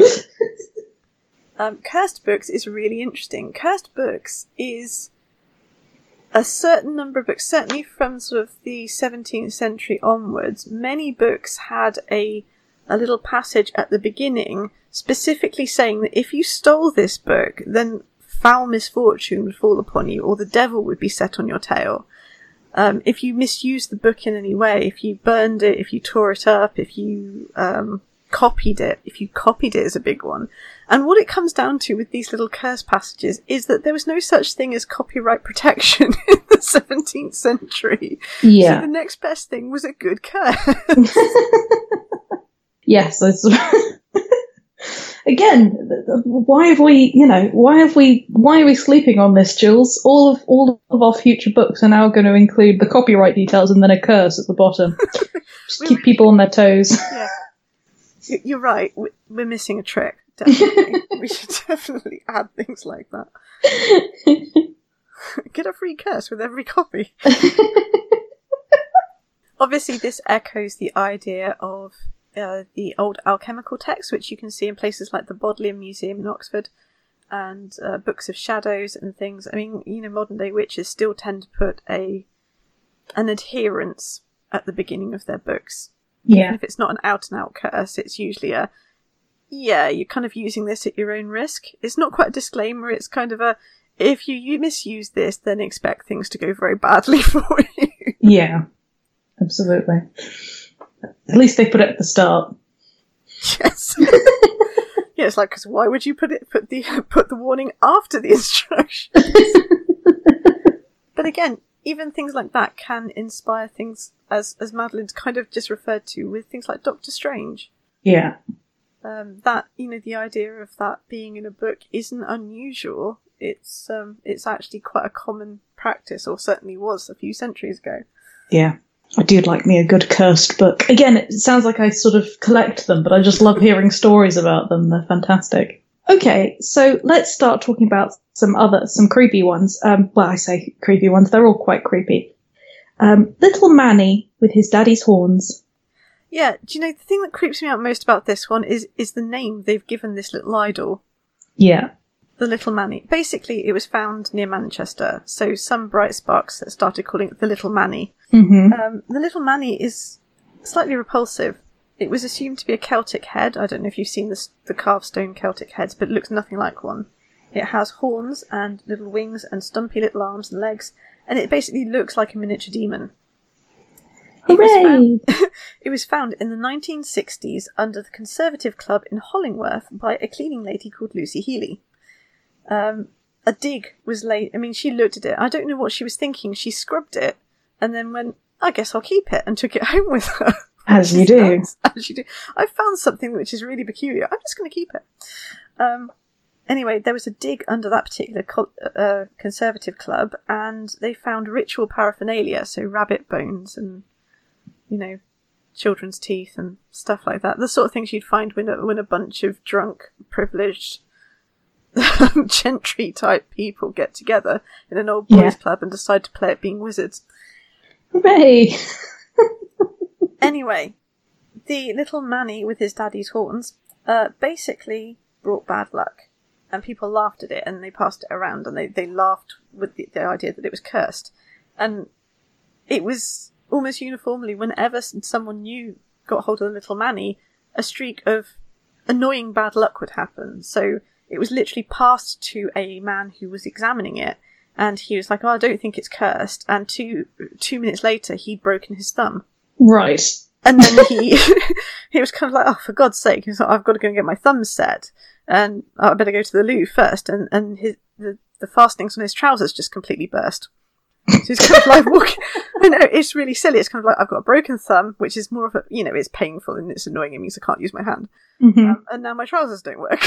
Cursed books is really interesting. Cursed books is a certain number of books, certainly from sort of the 17th century onwards. Many books had a little passage at the beginning specifically saying that if you stole this book, then foul misfortune would fall upon you, or the devil would be set on your tail. If you misused the book in any way, if you burned it, if you tore it up, if you copied it is a big one. And what it comes down to with these little curse passages is that there was no such thing as copyright protection in the 17th century. Yeah. So the next best thing was a good curse. Yes, again, why are we sleeping on this, Jules? All of our future books are now going to include the copyright details and then a curse at the bottom. Just keep people on their toes. Yeah. You're right. We're missing a trick. Definitely. We should definitely add things like that. Get a free curse with every copy. Obviously, this echoes the idea of the old alchemical texts, which you can see in places like the Bodleian Museum in Oxford, and books of shadows and things. I mean, modern day witches still tend to put an adherence at the beginning of their books. Yeah. Even if it's not an out-and-out curse, it's usually you're kind of using this at your own risk. It's not quite a disclaimer, it's kind of if you misuse this, then expect things to go very badly for you. Yeah, absolutely. At least they put it at the start. Yes. Yeah, it's like, because why would you put the warning after the instructions? But again, even things like that can inspire things, as Madeline's kind of just referred to, with things like Doctor Strange. Yeah. That, the idea of that being in a book isn't unusual. It's actually quite a common practice, or certainly was a few centuries ago. Yeah. I do like me a good cursed book. Again, it sounds like I sort of collect them, but I just love hearing stories about them. They're fantastic. Okay, so let's start talking about some creepy ones. Well, I say creepy ones, they're all quite creepy. Little Manny with his daddy's horns. Yeah, do you know, the thing that creeps me out most about this one is the name they've given this little idol. Yeah. The Little Manny. Basically, it was found near Manchester, so some bright sparks started calling it the Little Manny. Mm-hmm. The Little Manny is slightly repulsive. It was assumed to be a Celtic head. I don't know if you've seen the carved stone Celtic heads, but it looks nothing like one. It has horns and little wings and stumpy little arms and legs, and it basically looks like a miniature demon. Hooray! It was found in the 1960s under the Conservative Club in Hollingworth by a cleaning lady called Lucy Healy. A dig was laid. I mean, she looked at it. I don't know what she was thinking. She scrubbed it and then went, I guess I'll keep it, and took it home with her. As you do. As you do. I found something which is really peculiar. I'm just going to keep it. Anyway, there was a dig under that particular Conservative Club, and they found ritual paraphernalia, so rabbit bones and, children's teeth and stuff like that. The sort of things you'd find when a bunch of drunk, privileged, gentry type people get together in an old boys club and decide to play at being wizards. Hooray! Anyway, the Little Manny with his daddy's horns basically brought bad luck, and people laughed at it and they passed it around, and they laughed with the idea that it was cursed. And it was almost uniformly, whenever someone new got hold of the Little Manny, a streak of annoying bad luck would happen. So it was literally passed to a man who was examining it, and he was like, I don't think it's cursed. And two minutes later, he'd broken his thumb. Right. And then he was kind of like, oh, for God's sake. He was like, I've got to go and get my thumb set, and I better go to the loo first. And the fastenings on his trousers just completely burst. So he's kind of like walking. I know, it's really silly. It's kind of like, I've got a broken thumb, which is more of a, it's painful and it's annoying. It means I can't use my hand. Mm-hmm. And now my trousers don't work.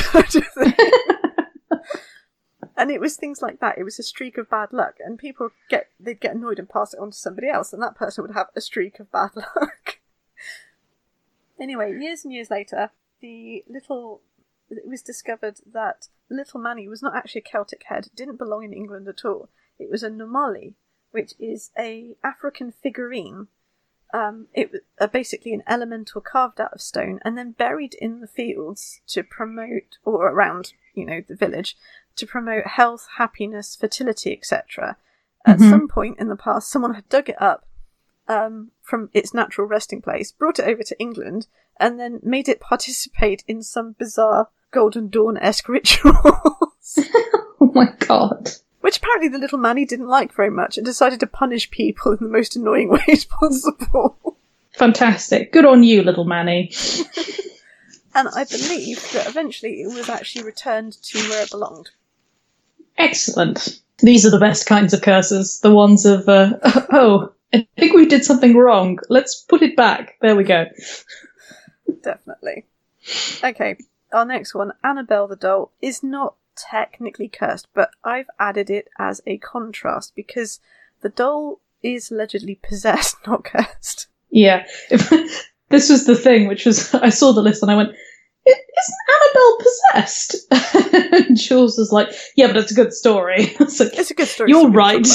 And it was things like that. It was a streak of bad luck, and they'd get annoyed and pass it on to somebody else, and that person would have a streak of bad luck. Anyway, years and years later, the little it was discovered that Little Manny was not actually a Celtic head, didn't belong in England at all. It was a Nomali, which is a African figurine. It was basically an elemental carved out of stone and then buried in the fields to promote, or around, the village, to promote health, happiness, fertility, etc. At some point in the past, someone had dug it up from its natural resting place, brought it over to England, and then made it participate in some bizarre Golden Dawn-esque rituals. Oh my god. Which apparently the Little Manny didn't like very much and decided to punish people in the most annoying ways possible. Fantastic. Good on you, Little Manny. And I believe that eventually it was actually returned to where it belonged. Excellent. These are the best kinds of curses. The ones of, I think we did something wrong. Let's put it back. There we go. Definitely. Okay, our next one, Annabelle the doll, is not technically cursed, but I've added it as a contrast because the doll is allegedly possessed, not cursed. Yeah. This was the thing, which was, I saw the list and I went, isn't Annabelle possessed? And Jules was like, yeah, but it's a good story. It's a good story. You're right.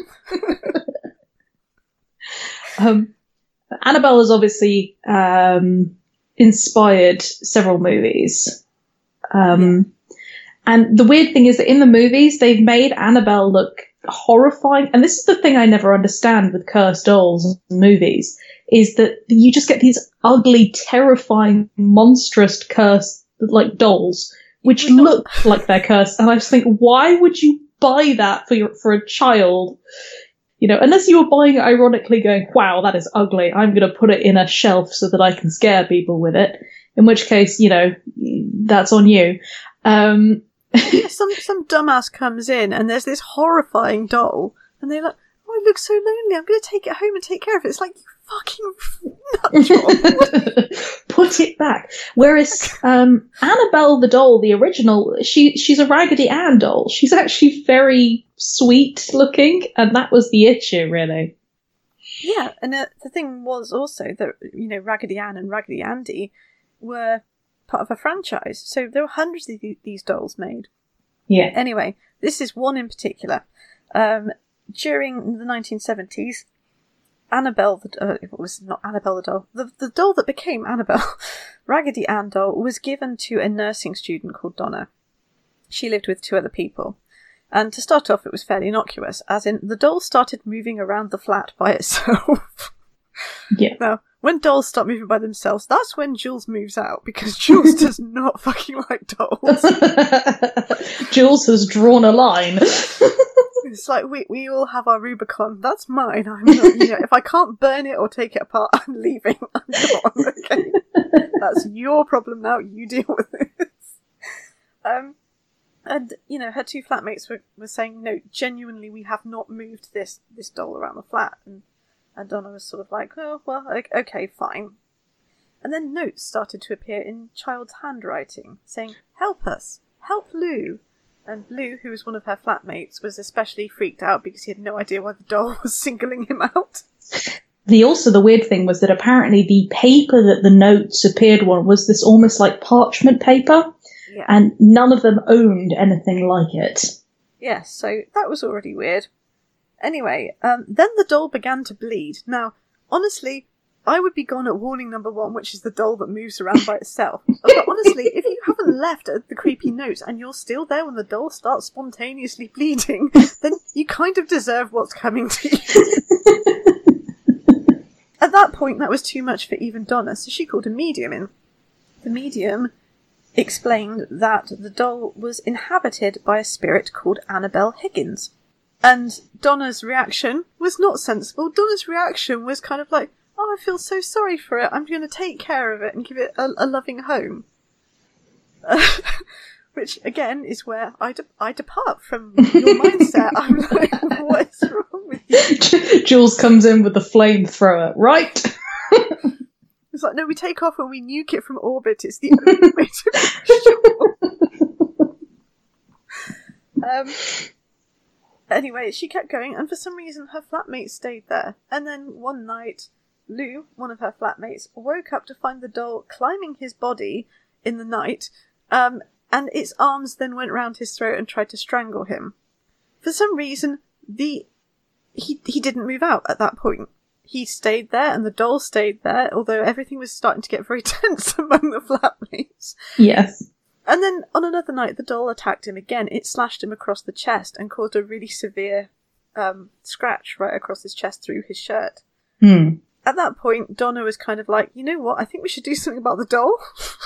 Annabelle has obviously inspired several movies. And the weird thing is that in the movies, they've made Annabelle look horrifying. And this is the thing I never understand with cursed dolls in movies, is that you just get these ugly, terrifying, monstrous cursed, dolls, which look like they're cursed. And I just think, why would you buy that for a child? Unless you were buying it ironically going, wow, that is ugly. I'm going to put it in a shelf so that I can scare people with it. In which case, that's on you. Some dumbass comes in and there's this horrifying doll and they're like, oh, it looks so lonely, I'm going to take it home and take care of it. It's like, you fucking nutjob. Put it back. Whereas Annabelle the doll, the original, she's a Raggedy Ann doll. She's actually very sweet looking, and that was the issue, really. Yeah, and the thing was also that, Raggedy Ann and Raggedy Andy were part of a franchise, so there were hundreds of these dolls made. Yeah. Anyway, this is one in particular. During the 1970s, Annabelle, it was not Annabelle the doll, the doll that became Annabelle, Raggedy Ann doll, was given to a nursing student called Donna. She lived with 2 other people. And to start off, it was fairly innocuous, as in the doll started moving around the flat by itself. Yeah. Now, when dolls start moving by themselves, that's when Jules moves out, because Jules does not fucking like dolls. Jules has drawn a line. It's like, we all have our Rubicon. That's mine. I'm not, if I can't burn it or take it apart, I'm leaving. I'm gone, okay? That's your problem now. You deal with this. And, her 2 flatmates were saying, no, genuinely, we have not moved this doll around the flat. And Donna was sort of like, oh, well, okay, fine. And then notes started to appear in child's handwriting, saying, help us, help Lou. And Lou, who was one of her flatmates, was especially freaked out because he had no idea why the doll was singling him out. The weird thing was that apparently the paper that the notes appeared on was this almost like parchment paper, yeah. And none of them owned anything like it. Yeah, so that was already weird. Anyway, then the doll began to bleed. Now, honestly, I would be gone at warning number 1, which is the doll that moves around by itself. But honestly, if you haven't left the creepy notes and you're still there when the doll starts spontaneously bleeding, then you kind of deserve what's coming to you. At that point, that was too much for even Donna, so she called a medium in. The medium explained that the doll was inhabited by a spirit called Annabelle Higgins. And Donna's reaction was not sensible. Donna's reaction was kind of like, oh, I feel so sorry for it. I'm going to take care of it and give it a loving home. Which, again, is where I depart from your mindset. I'm like, what is wrong with you? Jules comes in with the flamethrower, right? It's like, no, we take off when we nuke it from orbit. It's the only way to be sure. Anyway, she kept going, and for some reason her flatmate stayed there. And then one night, Lou, one of her flatmates, woke up to find the doll climbing his body in the night, and its arms then went round his throat and tried to strangle him. For some reason, he didn't move out at that point. He stayed there, and the doll stayed there, although everything was starting to get very tense among the flatmates. Yes. And then, on another night, the doll attacked him again. It slashed him across the chest and caused a really severe scratch right across his chest through his shirt. At that point, Donna was kind of like, you know what, I think we should do something about the doll.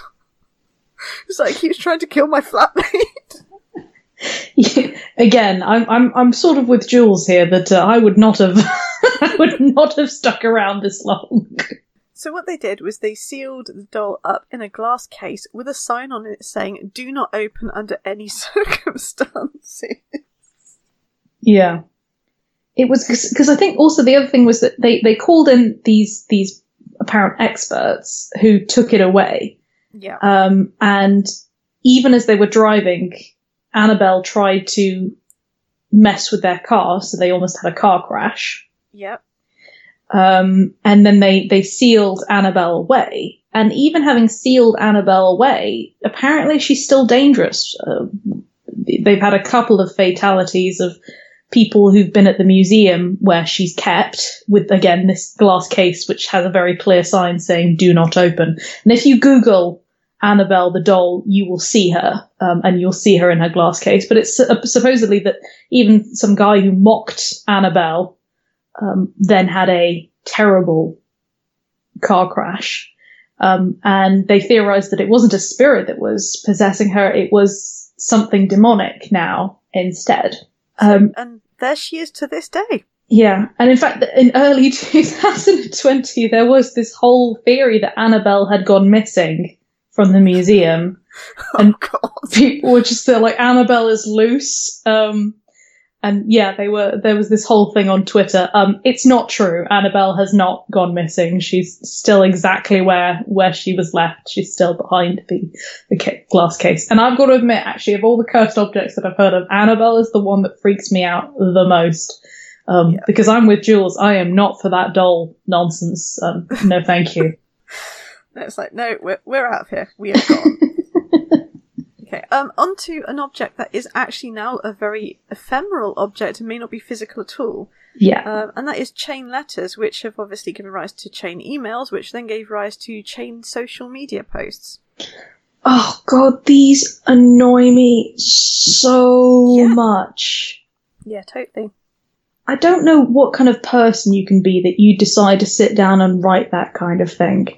It's like, he was trying to kill my flatmate. Yeah, again, I'm sort of with Jules here that I would not have I would not have stuck around this long. So what they did was they sealed the doll up in a glass case with a sign on it saying, "Do not open under any circumstances." Yeah. It was because I think also the other thing was that they called in these apparent experts who took it away. Yeah. And even as they were driving, Annabelle tried to mess with their car, so they almost had a car crash. Yep. And then they sealed Annabelle away. And even having sealed Annabelle away, apparently she's still dangerous. They've had a couple of fatalities of people who've been at the museum where she's kept with, again, this glass case, which has a very clear sign saying "Do not open." And if you Google Annabelle the doll, you will see her, and you'll see her in her glass case. But it's supposedly that even some guy who mocked Annabelle then had a terrible car crash. And they theorized that it wasn't a spirit that was possessing her, it was something demonic now instead. And there she is to this day. Yeah, and in fact, in early 2020, there was this whole theory that Annabelle had gone missing from the museum. And God. people were just like, Annabelle is loose. And yeah, there was this whole thing on Twitter. It's not true. Annabelle has not gone missing. She's still exactly where she was left. She's still behind the glass case. And I've got to admit, actually, of all the cursed objects that I've heard of, Annabelle is the one that freaks me out the most. Because I'm with Jules. I am not for that doll nonsense. No, thank you. It's like, no, we're out of here. We are gone. Okay, onto an object that is actually now a very ephemeral object and may not be physical at all. Yeah. And that is chain letters, which have obviously given rise to chain emails, which then gave rise to chain social media posts. Oh God, these annoy me so much. Yeah, totally. I don't know what kind of person you can be that you decide to sit down and write that kind of thing.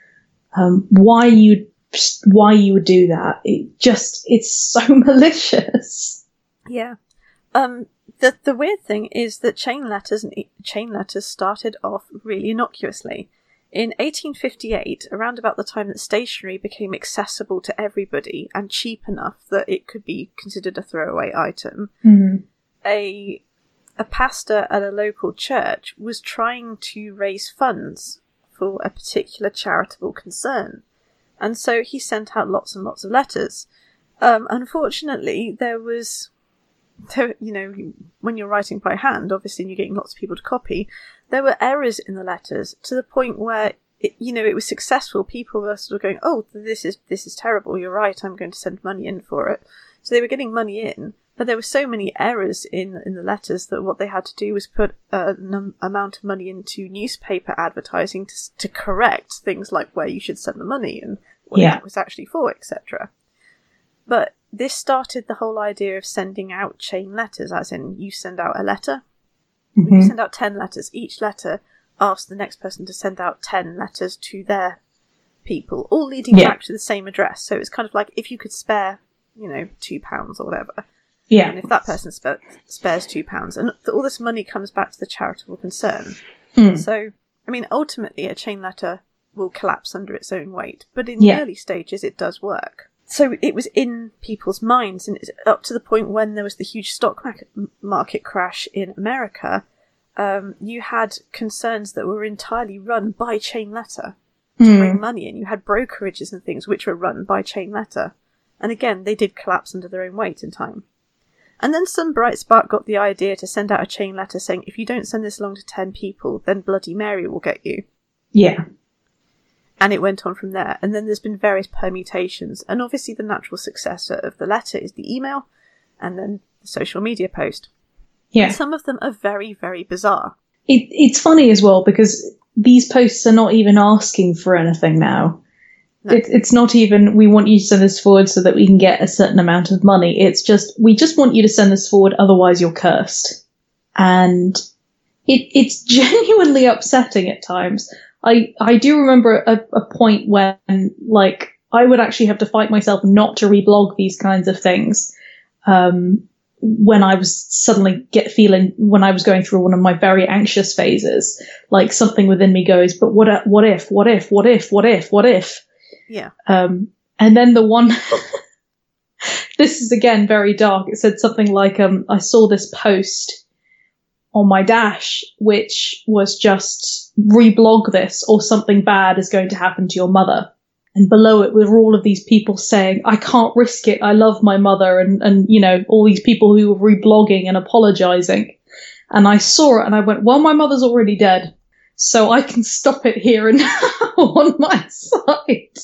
Why you would do that. It's so malicious. Yeah. The weird thing is that chain letters started off really innocuously. In 1858, around about the time that stationery became accessible to everybody and cheap enough that it could be considered a throwaway item, a pastor at a local church was trying to raise funds for a particular charitable concern. And so he sent out lots and lots of letters. Unfortunately, when you're writing by hand, obviously, and you're getting lots of people to copy, there were errors in the letters to the point where, it was successful. People were sort of going, "Oh, this is terrible. You're right. I'm going to send money in for it." So they were getting money in, but there were so many errors in the letters that what they had to do was put an amount of money into newspaper advertising to correct things like where you should send the money and what that was actually for, etc. But this started the whole idea of sending out chain letters, as in you send out a letter, you send out 10 letters. Each letter asks the next person to send out 10 letters to their people, all leading back to the same address. So it's kind of like if you could spare, £2 or whatever. Yeah. And if that person spares £2, and all this money comes back to the charitable concern. So, I mean, ultimately, a chain letter will collapse under its own weight, but in the early stages, it does work. So it was in people's minds, and it's up to the point when there was the huge stock market crash in America, you had concerns that were entirely run by chain letter to bring money in. You had brokerages and things which were run by chain letter. And again, they did collapse under their own weight in time. And then some bright spark got the idea to send out a chain letter saying, if you don't send this along to 10 people, then Bloody Mary will get you. Yeah. And it went on from there. And then there's been various permutations. And obviously the natural successor of the letter is the email and then the social media post. Yeah. And some of them are very, very bizarre. It's funny as well because these posts are not even asking for anything now. No. It's not even, we want you to send this forward so that we can get a certain amount of money. It's just, we just want you to send this forward, otherwise you're cursed. And it's genuinely upsetting at times. I do remember a point when, like, I would actually have to fight myself not to reblog these kinds of things. When I was suddenly when I was going through one of my very anxious phases, like something within me goes, but what if? Yeah. And then the one, this is again very dark. It said something like, I saw this post on my dash, which was just reblog this or something bad is going to happen to your mother. And below it were all of these people saying, I can't risk it. I love my mother. And, you know, all these people who were reblogging and apologizing. And I saw it and I went, well, my mother's already dead. So I can stop it here and now on my site.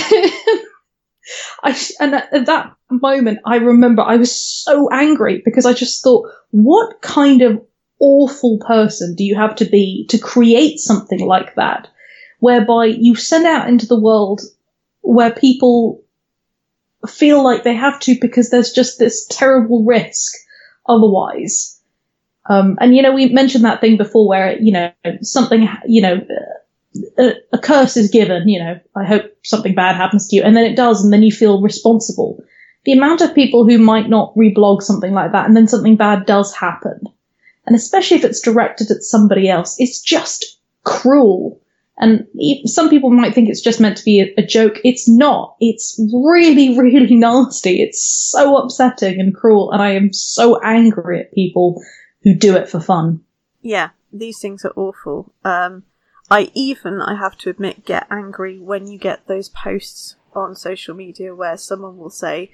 And at that moment, I remember I was so angry because I just thought, what kind of awful person do you have to be to create something like that? Whereby you send out into the world where people feel like they have to because there's just this terrible risk otherwise. And, you know, we mentioned that thing before where, you know, something, you know, a curse is given, you know, I hope something bad happens to you, and then it does, and then you feel responsible. The amount of people who might not reblog something like that and then something bad does happen, and especially if it's directed at somebody else, it's just cruel. And some people might think it's just meant to be a joke. It's not. It's really, really nasty. It's so upsetting and cruel. And I am so angry at people who do it for fun. Yeah, these things are awful. I have to admit, get angry when you get those posts on social media where someone will say,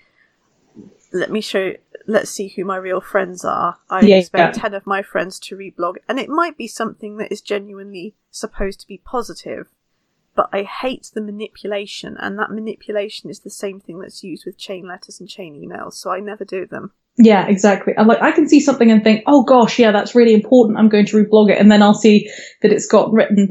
let's see who my real friends are. I expect 10 of my friends to reblog. And it might be something that is genuinely supposed to be positive, but I hate the manipulation, and that manipulation is the same thing that's used with chain letters and chain emails, so I never do them. Yeah, exactly. I can see something and think, oh gosh, yeah, that's really important, I'm going to reblog it, and then I'll see that it's got written,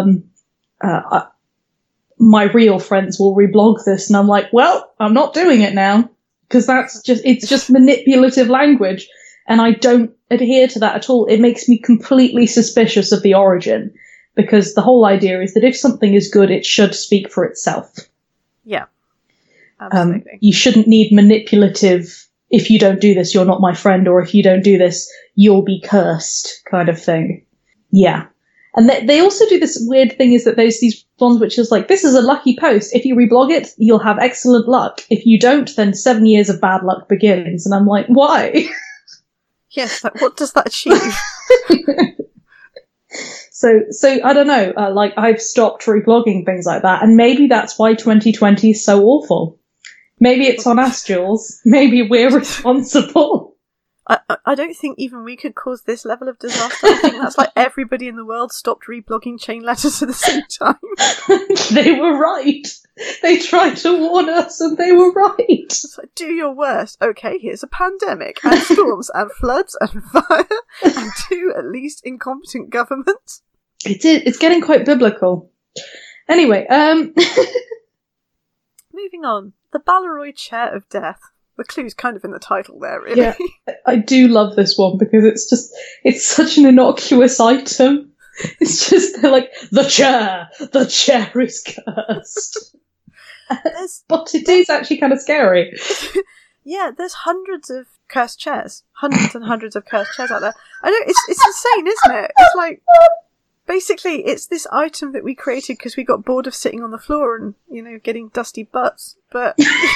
my real friends will reblog this, and I'm like, well, I'm not doing it now. Because it's just manipulative language, and I don't adhere to that at all. It makes me completely suspicious of the origin, because the whole idea is that if something is good, it should speak for itself. Yeah, absolutely. You shouldn't need manipulative, if you don't do this, you're not my friend, or if you don't do this, you'll be cursed kind of thing. Yeah. And they also do this weird thing is that there's these ones which is like, this is a lucky post. If you reblog it, you'll have excellent luck. If you don't, then 7 years of bad luck begins. And I'm like, why? Yes, like, what does that achieve? So I don't know. I've stopped reblogging things like that. And maybe that's why 2020 is so awful. Maybe it's on us, Jules. Maybe we're responsible. I don't think even we could cause this level of disaster. I think that's like everybody in the world stopped reblogging chain letters at the same time. They were right. They tried to warn us and they were right. It's like, do your worst. Okay, here's a pandemic and storms and floods and fire and 2 at least incompetent governments. It's getting quite biblical. Anyway, moving on. The Balleroy Chair of Death. The clue's kind of in the title there, really. Yeah, I do love this one because it's such an innocuous item. It's just, they're like, the chair is cursed. But it is actually kind of scary. Yeah, there's hundreds of cursed chairs. Hundreds and hundreds of cursed chairs out there. I know, it's insane, isn't it? It's like, basically, it's this item that we created because we got bored of sitting on the floor and, you know, getting dusty butts. But...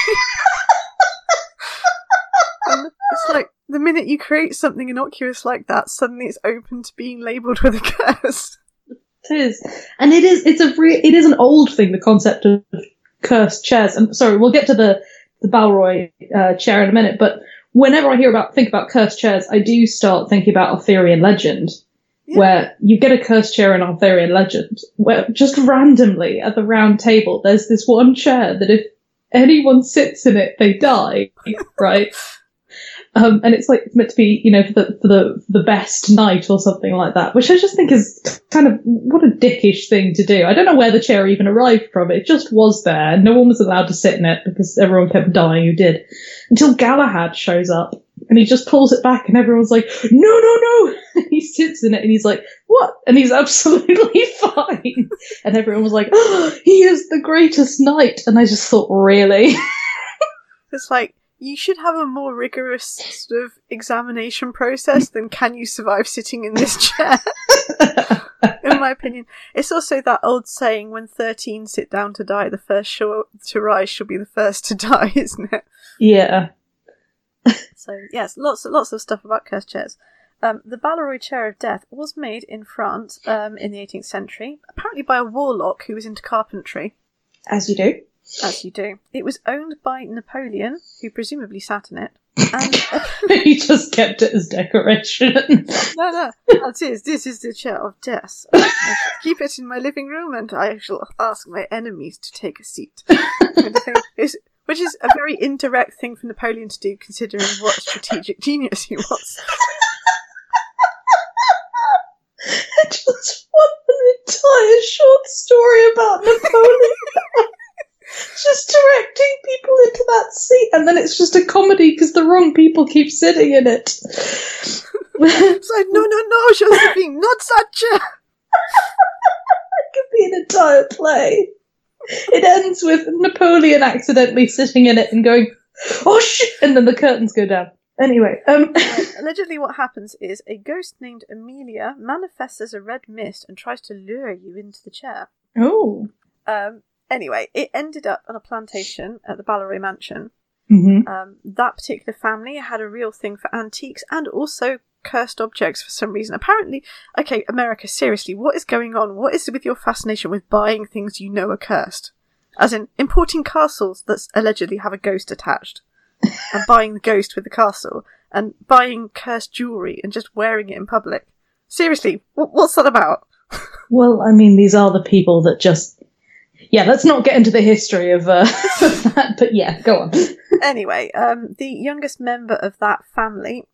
And it's like, the minute you create something innocuous like that, suddenly it's open to being labelled with a curse. It is. And it is an old thing, the concept of cursed chairs. And sorry, we'll get to the Balleroy chair in a minute, but whenever I think about cursed chairs, I do start thinking about Arthurian legend. where you get a cursed chair in Arthurian legend, where just randomly at the round table, there's this one chair that if anyone sits in it, they die, right? And it's like meant to be, for the best night or something like that, which I just think is kind of, what a dickish thing to do. I don't know where the chair even arrived from. It just was there, and no one was allowed to sit in it because everyone kept dying who did. Until Galahad shows up, and he just pulls it back, and everyone's like, no! And he sits in it, and he's like, what? And he's absolutely fine. And everyone was like, oh, he is the greatest knight. And I just thought, really? It's like, you should have a more rigorous sort of examination process than can you survive sitting in this chair, in my opinion. It's also that old saying, when 13 sit down to die, the first to rise shall be the first to die, isn't it? Yeah. So, yes, lots of stuff about cursed chairs. The Balleroy Chair of Death was made in France in the 18th century, apparently by a warlock who was into carpentry. As you do. As you do. It was owned by Napoleon, who presumably sat in it. And he just kept it as decoration. No. This is the chair of death. I shall keep it in my living room, and I shall ask my enemies to take a seat. Which is a very indirect thing for Napoleon to do, considering what a strategic genius he was. I just want an entire short story about Napoleon. Just directing people into that seat, and then it's just a comedy because the wrong people keep sitting in it. It's like, no, Josephine, not that chair. It could be an entire play. It ends with Napoleon accidentally sitting in it and going, oh shit, and then the curtains go down. Anyway, allegedly what happens is a ghost named Amelia manifests as a red mist and tries to lure you into the chair. Oh. Anyway, it ended up on a plantation at the Balleroy Mansion. Mm-hmm. That particular family had a real thing for antiques and also cursed objects for some reason. Apparently, okay, America, seriously, what is going on? What is it with your fascination with buying things you know are cursed? As in, importing castles that allegedly have a ghost attached, and buying the ghost with the castle, and buying cursed jewellery and just wearing it in public. Seriously, what's that about? Well, I mean, these are the people that just... Yeah, let's not get into the history of that, but yeah, go on. Anyway, the youngest member of that family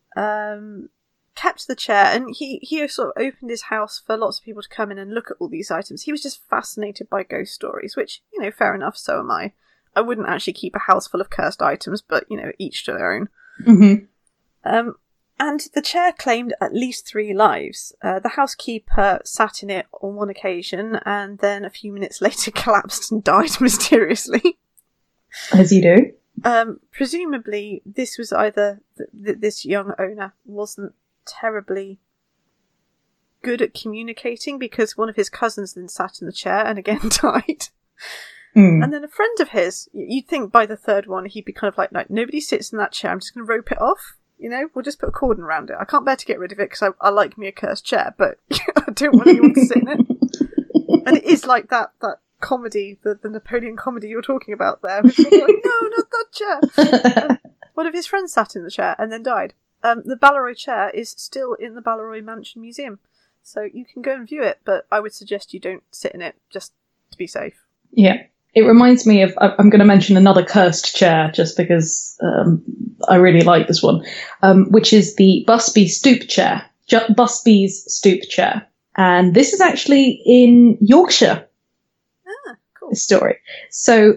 kept the chair, and he sort of opened his house for lots of people to come in and look at all these items. He was just fascinated by ghost stories, which, fair enough, so am I. I wouldn't actually keep a house full of cursed items, but, each to their own. Mm-hmm. And the chair claimed at least 3 lives. The housekeeper sat in it on one occasion, and then a few minutes later collapsed and died mysteriously. As you do. Presumably, this was either this young owner wasn't terribly good at communicating, because one of his cousins then sat in the chair and again died. And then a friend of his, you'd think by the 3rd one he'd be kind of like, no, nobody sits in that chair, I'm just going to rope it off. We'll just put a cordon around it. I can't bear to get rid of it because I like me a cursed chair, but I don't want anyone to sit in it. And it is like that comedy, the Napoleon comedy you're talking about there. Which like, no, not that chair. One of his friends sat in the chair and then died. The Balleroy chair is still in the Balleroy Mansion Museum, so you can go and view it, but I would suggest you don't sit in it, just to be safe. Yeah. It reminds me of, I'm going to mention another cursed chair just because I really like this one, which is the Busby Stoop chair, Busby's Stoop chair. And this is actually in Yorkshire. Ah, cool. This story. So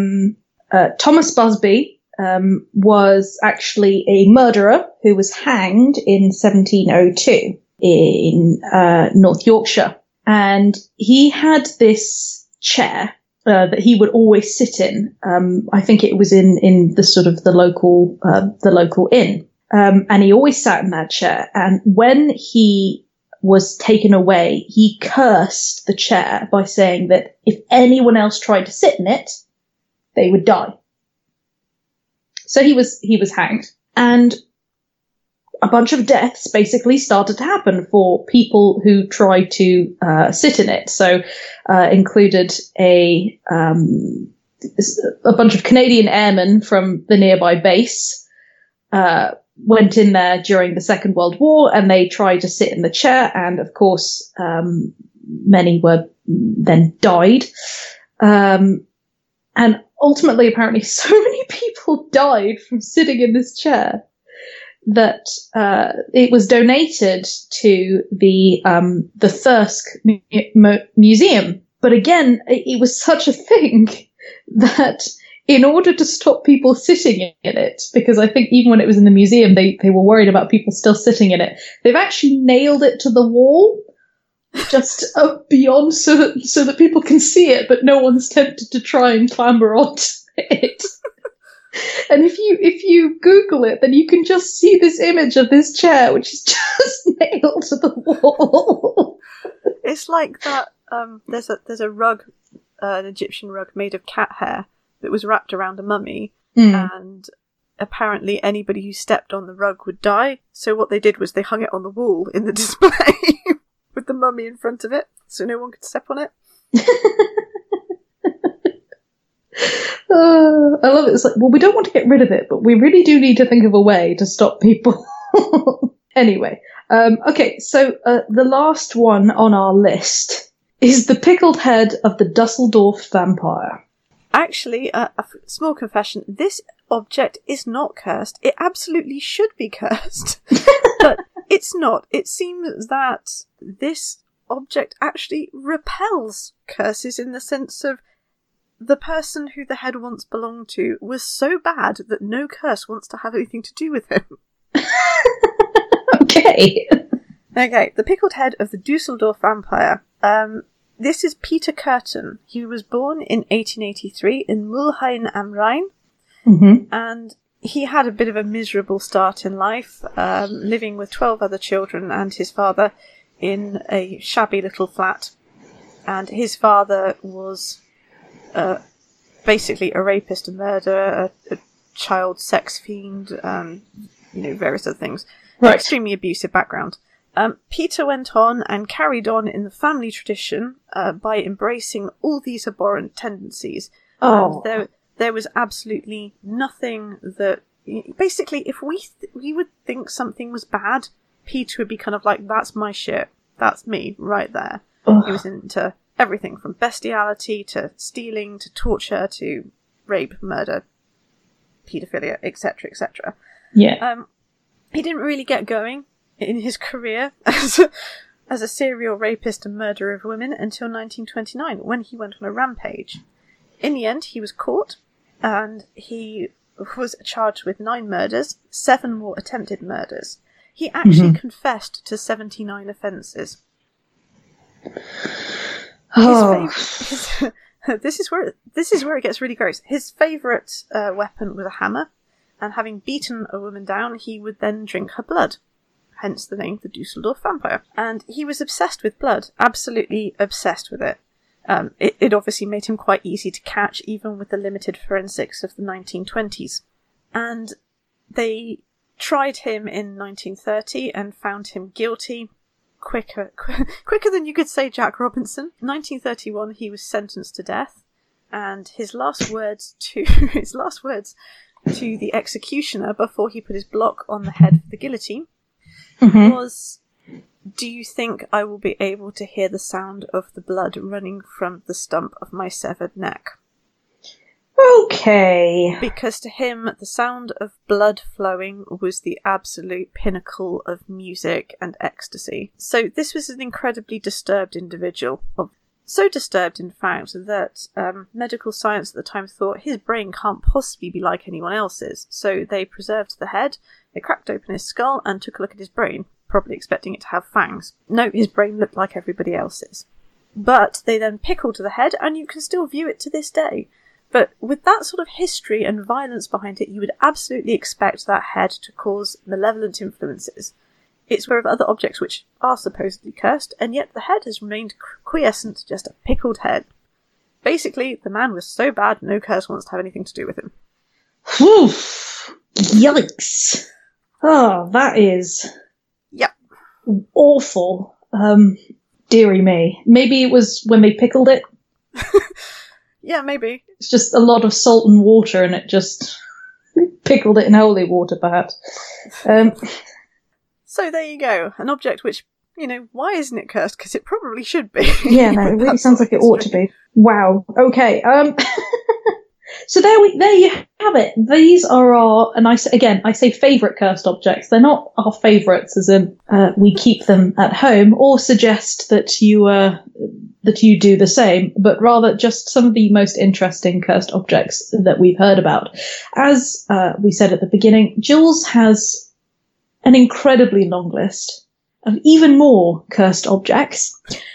Thomas Busby was actually a murderer who was hanged in 1702 in North Yorkshire. And he had this chair that he would always sit in. I think it was in the sort of the local inn. And he always sat in that chair. And when he was taken away, he cursed the chair by saying that if anyone else tried to sit in it, they would die. So he was hanged. And a bunch of deaths basically started to happen for people who tried to sit in it. So included a bunch of Canadian airmen from the nearby base, went in there during the Second World War, and they tried to sit in the chair, and of course, many were then died. And ultimately, apparently, so many people died from sitting in this chair that it was donated to the Thirsk Museum. But again, it was such a thing that in order to stop people sitting in it, because I think even when it was in the museum, they were worried about people still sitting in it, they've actually nailed it to the wall just beyond so that people can see it, but no one's tempted to try and clamber onto it. And if you Google it, then you can just see this image of this chair, which is just nailed to the wall. It's like that. There's a rug, an Egyptian rug made of cat hair that was wrapped around a mummy, and apparently anybody who stepped on the rug would die. So what they did was they hung it on the wall in the display with the mummy in front of it, so no one could step on it. I love it. It's like, well, we don't want to get rid of it, but we really do need to think of a way to stop people. Anyway, okay, so the last one on our list is the pickled head of the Dusseldorf vampire. Actually, a small confession, this object is not cursed. It absolutely should be cursed, but it's not. It seems that this object actually repels curses in the sense of the person who the head once belonged to was so bad that no curse wants to have anything to do with him. Okay. Okay, the pickled head of the Dusseldorf vampire. This is Peter Curtin. He was born in 1883 in Mulheim am Rhein, and he had a bit of a miserable start in life, living with 12 other children and his father in a shabby little flat. And his father was basically a rapist, a murderer, a child sex fiend, various other things. Right. Extremely abusive background. Peter went on and carried on in the family tradition by embracing all these abhorrent tendencies. Oh. And there was absolutely nothing that... Basically, if we would think something was bad, Peter would be kind of like, that's my shit. That's me, right there. Ugh. He was into everything from bestiality to stealing to torture to rape, murder, paedophilia, etc., etc. Yeah. He didn't really get going in his career as a serial rapist and murderer of women until 1929, when he went on a rampage. In the end, he was caught, and he was charged with 9 murders, 7 more attempted murders. He actually confessed to 79 offences. This is where it gets really gross. His favourite weapon was a hammer, and having beaten a woman down, he would then drink her blood. Hence the name, the Dusseldorf vampire. And he was obsessed with blood, absolutely obsessed with it. It obviously made him quite easy to catch, even with the limited forensics of the 1920s. And they tried him in 1930 and found him guilty quicker than you could say Jack Robinson. 1931, he was sentenced to death, and his last words to the executioner before he put his block on the head of the guillotine was, "Do you think I will be able to hear the sound of the blood running from the stump of my severed neck?" Okay. Because to him, the sound of blood flowing was the absolute pinnacle of music and ecstasy. So this was an incredibly disturbed individual. So disturbed, in fact, that medical science at the time thought his brain can't possibly be like anyone else's. So they preserved the head, they cracked open his skull and took a look at his brain, probably expecting it to have fangs. No, his brain looked like everybody else's. But they then pickled the head, and you can still view it to this day. But with that sort of history and violence behind it, you would absolutely expect that head to cause malevolent influences. It's where of other objects which are supposedly cursed, and yet the head has remained quiescent, just a pickled head. Basically, the man was so bad, no curse wants to have anything to do with him. Whew. Yikes. Oh, that is... Yep. Awful. Dearie me. Maybe it was when they pickled it? Yeah, maybe. It's just a lot of salt and water, and it just pickled it in holy water, perhaps. So there you go. An object which, why isn't it cursed? Because it probably should be. Yeah, no, it really sounds like it ought to be. Wow. Okay. So there you have it. These are our, and I say favourite cursed objects. They're not our favourites, as in we keep them at home, or suggest that you do the same, but rather just some of the most interesting cursed objects that we've heard about. As we said at the beginning, Jules has an incredibly long list of even more cursed objects.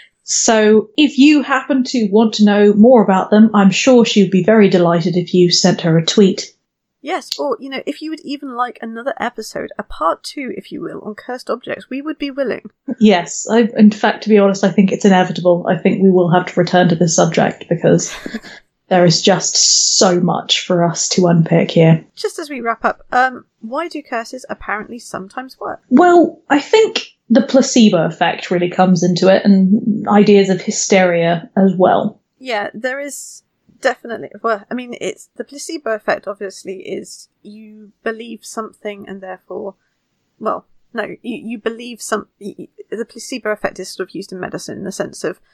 So if you happen to want to know more about them, I'm sure she would be very delighted if you sent her a tweet. Yes, or, if you would even like another episode, a part 2, if you will, on cursed objects, we would be willing. Yes, in fact, to be honest, I think it's inevitable. I think we will have to return to this subject because there is just so much for us to unpick here. Just as we wrap up, why do curses apparently sometimes work? Well, I think the placebo effect really comes into it, and ideas of hysteria as well. Yeah, there is definitely. Well, I mean, it's the placebo effect. Obviously, is you believe something, and therefore, well, no, you believe some. The placebo effect is sort of used in medicine in the sense of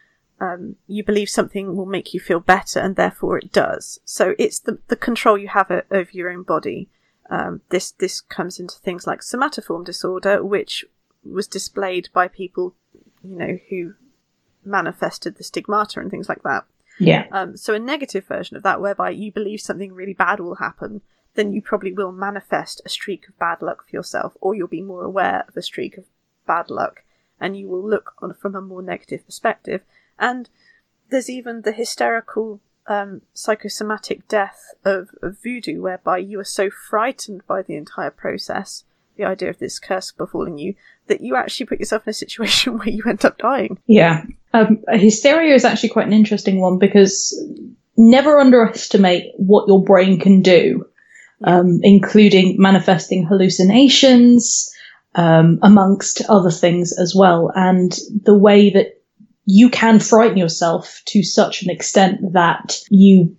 you believe something will make you feel better, and therefore it does. So it's the control you have over your own body. This comes into things like somatoform disorder, which was displayed by people, who manifested the stigmata and things like that. Yeah. So a negative version of that, whereby you believe something really bad will happen, then you probably will manifest a streak of bad luck for yourself, or you'll be more aware of a streak of bad luck, and you will look on from a more negative perspective. And there's even the hysterical psychosomatic death of voodoo, whereby you are so frightened by the entire process, the idea of this curse befalling you, that you actually put yourself in a situation where you end up dying. Yeah. Hysteria is actually quite an interesting one, because never underestimate what your brain can do, including manifesting hallucinations, amongst other things as well. And the way that you can frighten yourself to such an extent that you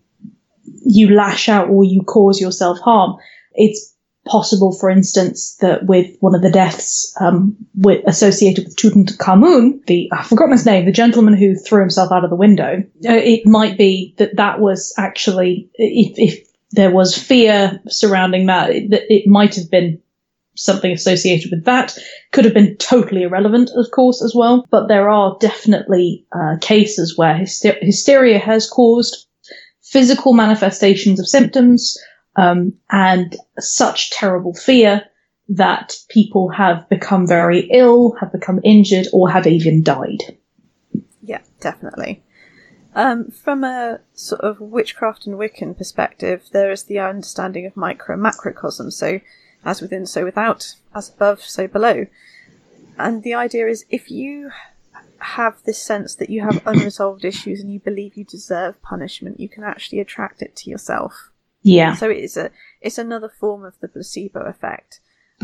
lash out or you cause yourself harm. It's possible, for instance, that with one of the deaths associated with Tutankhamun, I've forgotten his name, the gentleman who threw himself out of the window, it might be that was actually, if there was fear surrounding that, it might have been something associated with that. Could have been totally irrelevant, of course, as well. But there are definitely cases where hysteria has caused physical manifestations of symptoms, and such terrible fear that people have become very ill, have become injured, or have even died. Yeah, definitely. From a sort of witchcraft and Wiccan perspective, there is the understanding of micro and macrocosm. So, as within, so without, as above, so below. And the idea is, if you have this sense that you have unresolved issues and you believe you deserve punishment, you can actually attract it to yourself. Yeah. So it's another form of the placebo effect.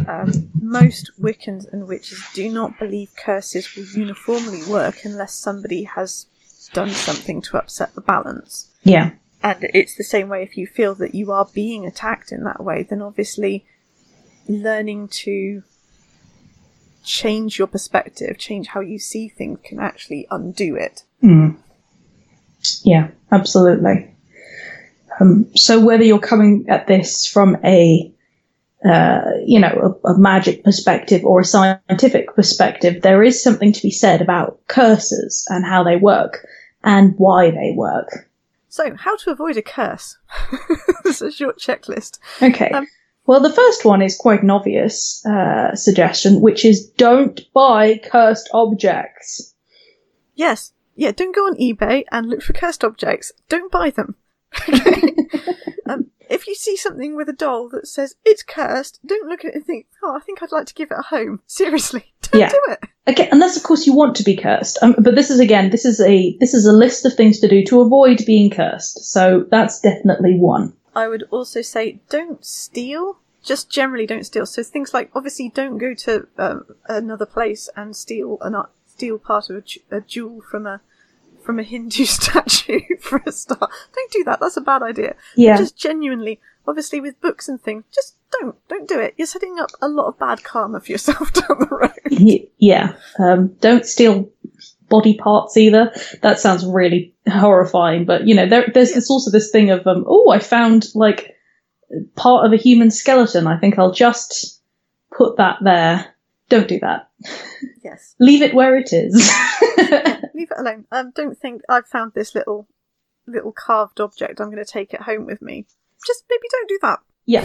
Most Wiccans and witches do not believe curses will uniformly work unless somebody has done something to upset the balance. Yeah. And it's the same way, if you feel that you are being attacked in that way, then obviously learning to change your perspective, change how you see things, can actually undo it. Mm. Yeah, absolutely. So whether you're coming at this from a magic perspective or a scientific perspective, there is something to be said about curses and how they work and why they work. So, how to avoid a curse? This is a short checklist. Okay. Well, the first one is quite an obvious suggestion, which is don't buy cursed objects. Yes. Yeah, don't go on eBay and look for cursed objects. Don't buy them. If you see something with a doll that says it's cursed, don't look at it and think, I think I'd like to give it a home. Seriously, don't do it. Okay, unless of course you want to be cursed. But this is a list of things to do to avoid being cursed. So that's definitely one. I would also say don't steal. Just generally don't steal. So things like, obviously, don't go to another place and steal part of a jewel from a Hindu statue for a star. Don't do that. That's a bad idea. Yeah. Just genuinely obviously with books and things, just don't do it. You're setting up a lot of bad karma for yourself down the road. Yeah. Don't steal body parts either. That sounds really horrifying, but there's also this thing of I found like part of a human skeleton. I think I'll just put that there. Don't do that. Yes. Leave it where it is. Yeah, leave it alone. Don't think I've found this little carved object. I'm going to take it home with me. Just maybe don't do that. Yeah.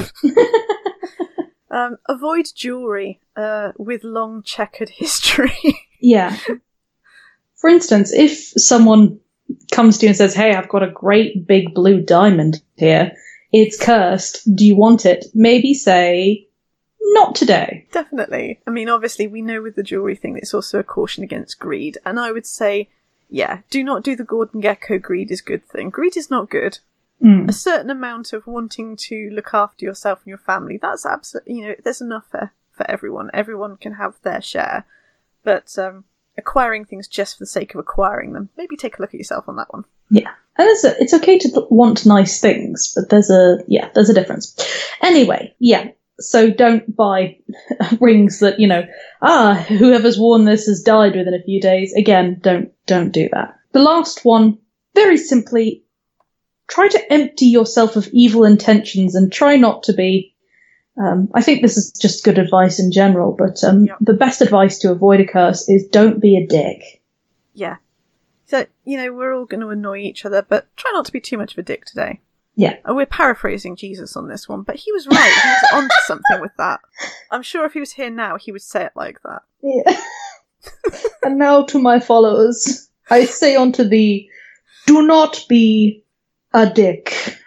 Avoid jewellery with long checkered history. Yeah. For instance, if someone comes to you and says, hey, I've got a great big blue diamond here, it's cursed, do you want it? Maybe say, not today. Definitely. I mean, obviously, we know with the jewellery thing, it's also a caution against greed. And I would say, yeah, do not do the Gordon Gekko greed is good thing. Greed is not good. A certain amount of wanting to look after yourself and your family, that's absolutely, there's enough for everyone. Everyone can have their share. But acquiring things just for the sake of acquiring them, maybe take a look at yourself on that one. Yeah. And it's okay to want nice things, but there's a difference. Anyway, yeah. So don't buy rings that, whoever's worn this has died within a few days. Again, don't do that. The last one, very simply, try to empty yourself of evil intentions and try not to be, I think this is just good advice in general, but the best advice to avoid a curse is don't be a dick. Yeah. So, we're all going to annoy each other, but try not to be too much of a dick today. Yeah. We're paraphrasing Jesus on this one, but he was right. He was onto something with that. I'm sure if he was here now, he would say it like that. Yeah. And now to my followers, I say unto thee, do not be a dick.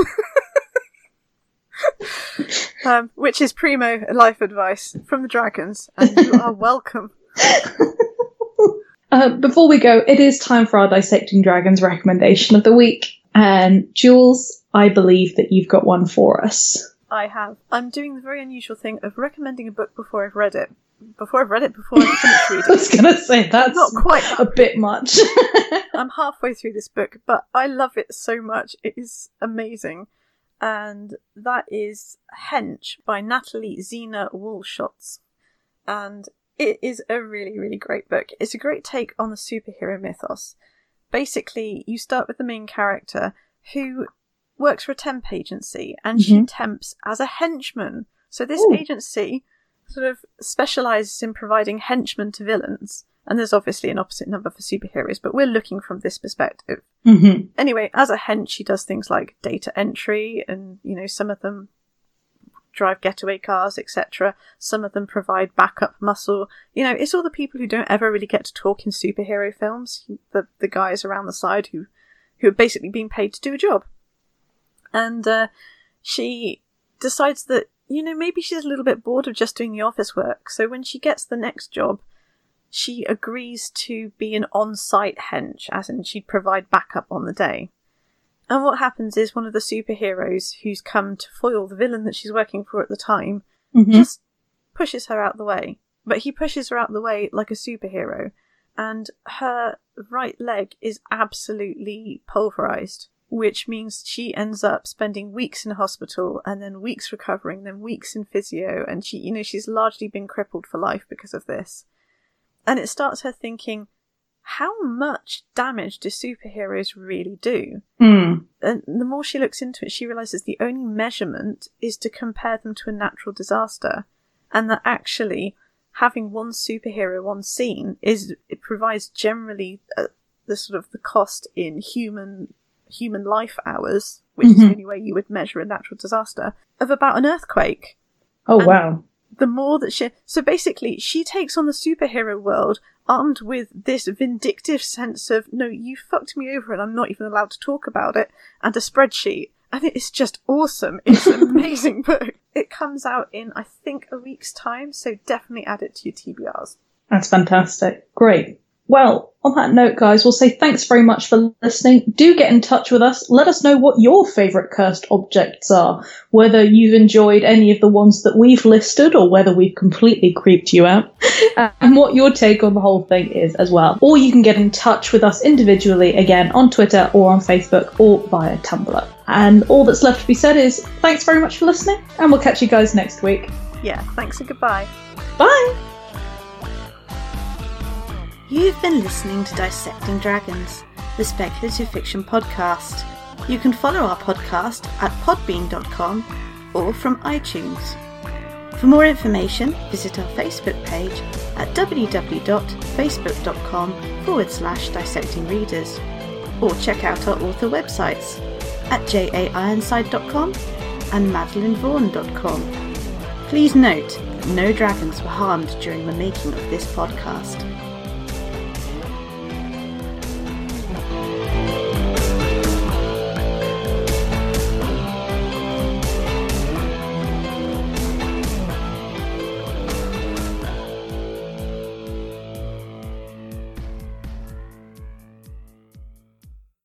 Which is primo life advice from the dragons, and you are welcome. Before we go, it is time for our Dissecting Dragons recommendation of the week. And Jules, I believe that you've got one for us. I have. I'm doing the very unusual thing of recommending a book before I've read it. Before I've finished reading. I was going to say, that's not quite a bit much. I'm halfway through this book, but I love it so much. It is amazing. And that is Hench by Natalie Zena Walschotz. And it is a really, really great book. It's a great take on the superhero mythos. Basically, you start with the main character who works for a temp agency, and she temps as a henchman. So this agency sort of specialises in providing henchmen to villains. And there's obviously an opposite number for superheroes, but we're looking from this perspective. Anyway, as a hench, she does things like data entry, and, some of them drive getaway cars, etc. Some of them provide backup muscle. It's all the people who don't ever really get to talk in superhero films. The guys around the side who are basically being paid to do a job. And she decides that, maybe she's a little bit bored of just doing the office work. So when she gets the next job, she agrees to be an on-site hench, as in she'd provide backup on the day. And what happens is one of the superheroes who's come to foil the villain that she's working for at the time just pushes her out the way. But he pushes her out the way like a superhero, and her right leg is absolutely pulverised, which means she ends up spending weeks in hospital, and then weeks recovering, then weeks in physio, and she's largely been crippled for life because of this. And it starts her thinking, how much damage do superheroes really do? And the more she looks into it, she realises the only measurement is to compare them to a natural disaster, and that actually having one superhero on scene it provides generally the sort of the cost in human life hours, which is the only way you would measure a natural disaster, of about an earthquake. Oh, and wow. The more that so basically she takes on the superhero world armed with this vindictive sense of, no, you fucked me over and I'm not even allowed to talk about it, and a spreadsheet. And it's just awesome. It's an amazing book. It comes out in, I think, a week's time, so definitely add it to your TBRs. That's fantastic. Great. Well, on that note, guys, we'll say thanks very much for listening. Do get in touch with us. Let us know what your favourite cursed objects are, whether you've enjoyed any of the ones that we've listed or whether we've completely creeped you out, and what your take on the whole thing is as well. Or you can get in touch with us individually, again, on Twitter or on Facebook or via Tumblr. And all that's left to be said is thanks very much for listening, and we'll catch you guys next week. Yeah, thanks and goodbye. Bye! You've been listening to Dissecting Dragons, the speculative fiction podcast. You can follow our podcast at podbean.com or from iTunes. For more information, visit our Facebook page at www.facebook.com/dissectingreaders, or check out our author websites at jaironside.com and madeleinevaughan.com. Please note, no dragons were harmed during the making of this podcast.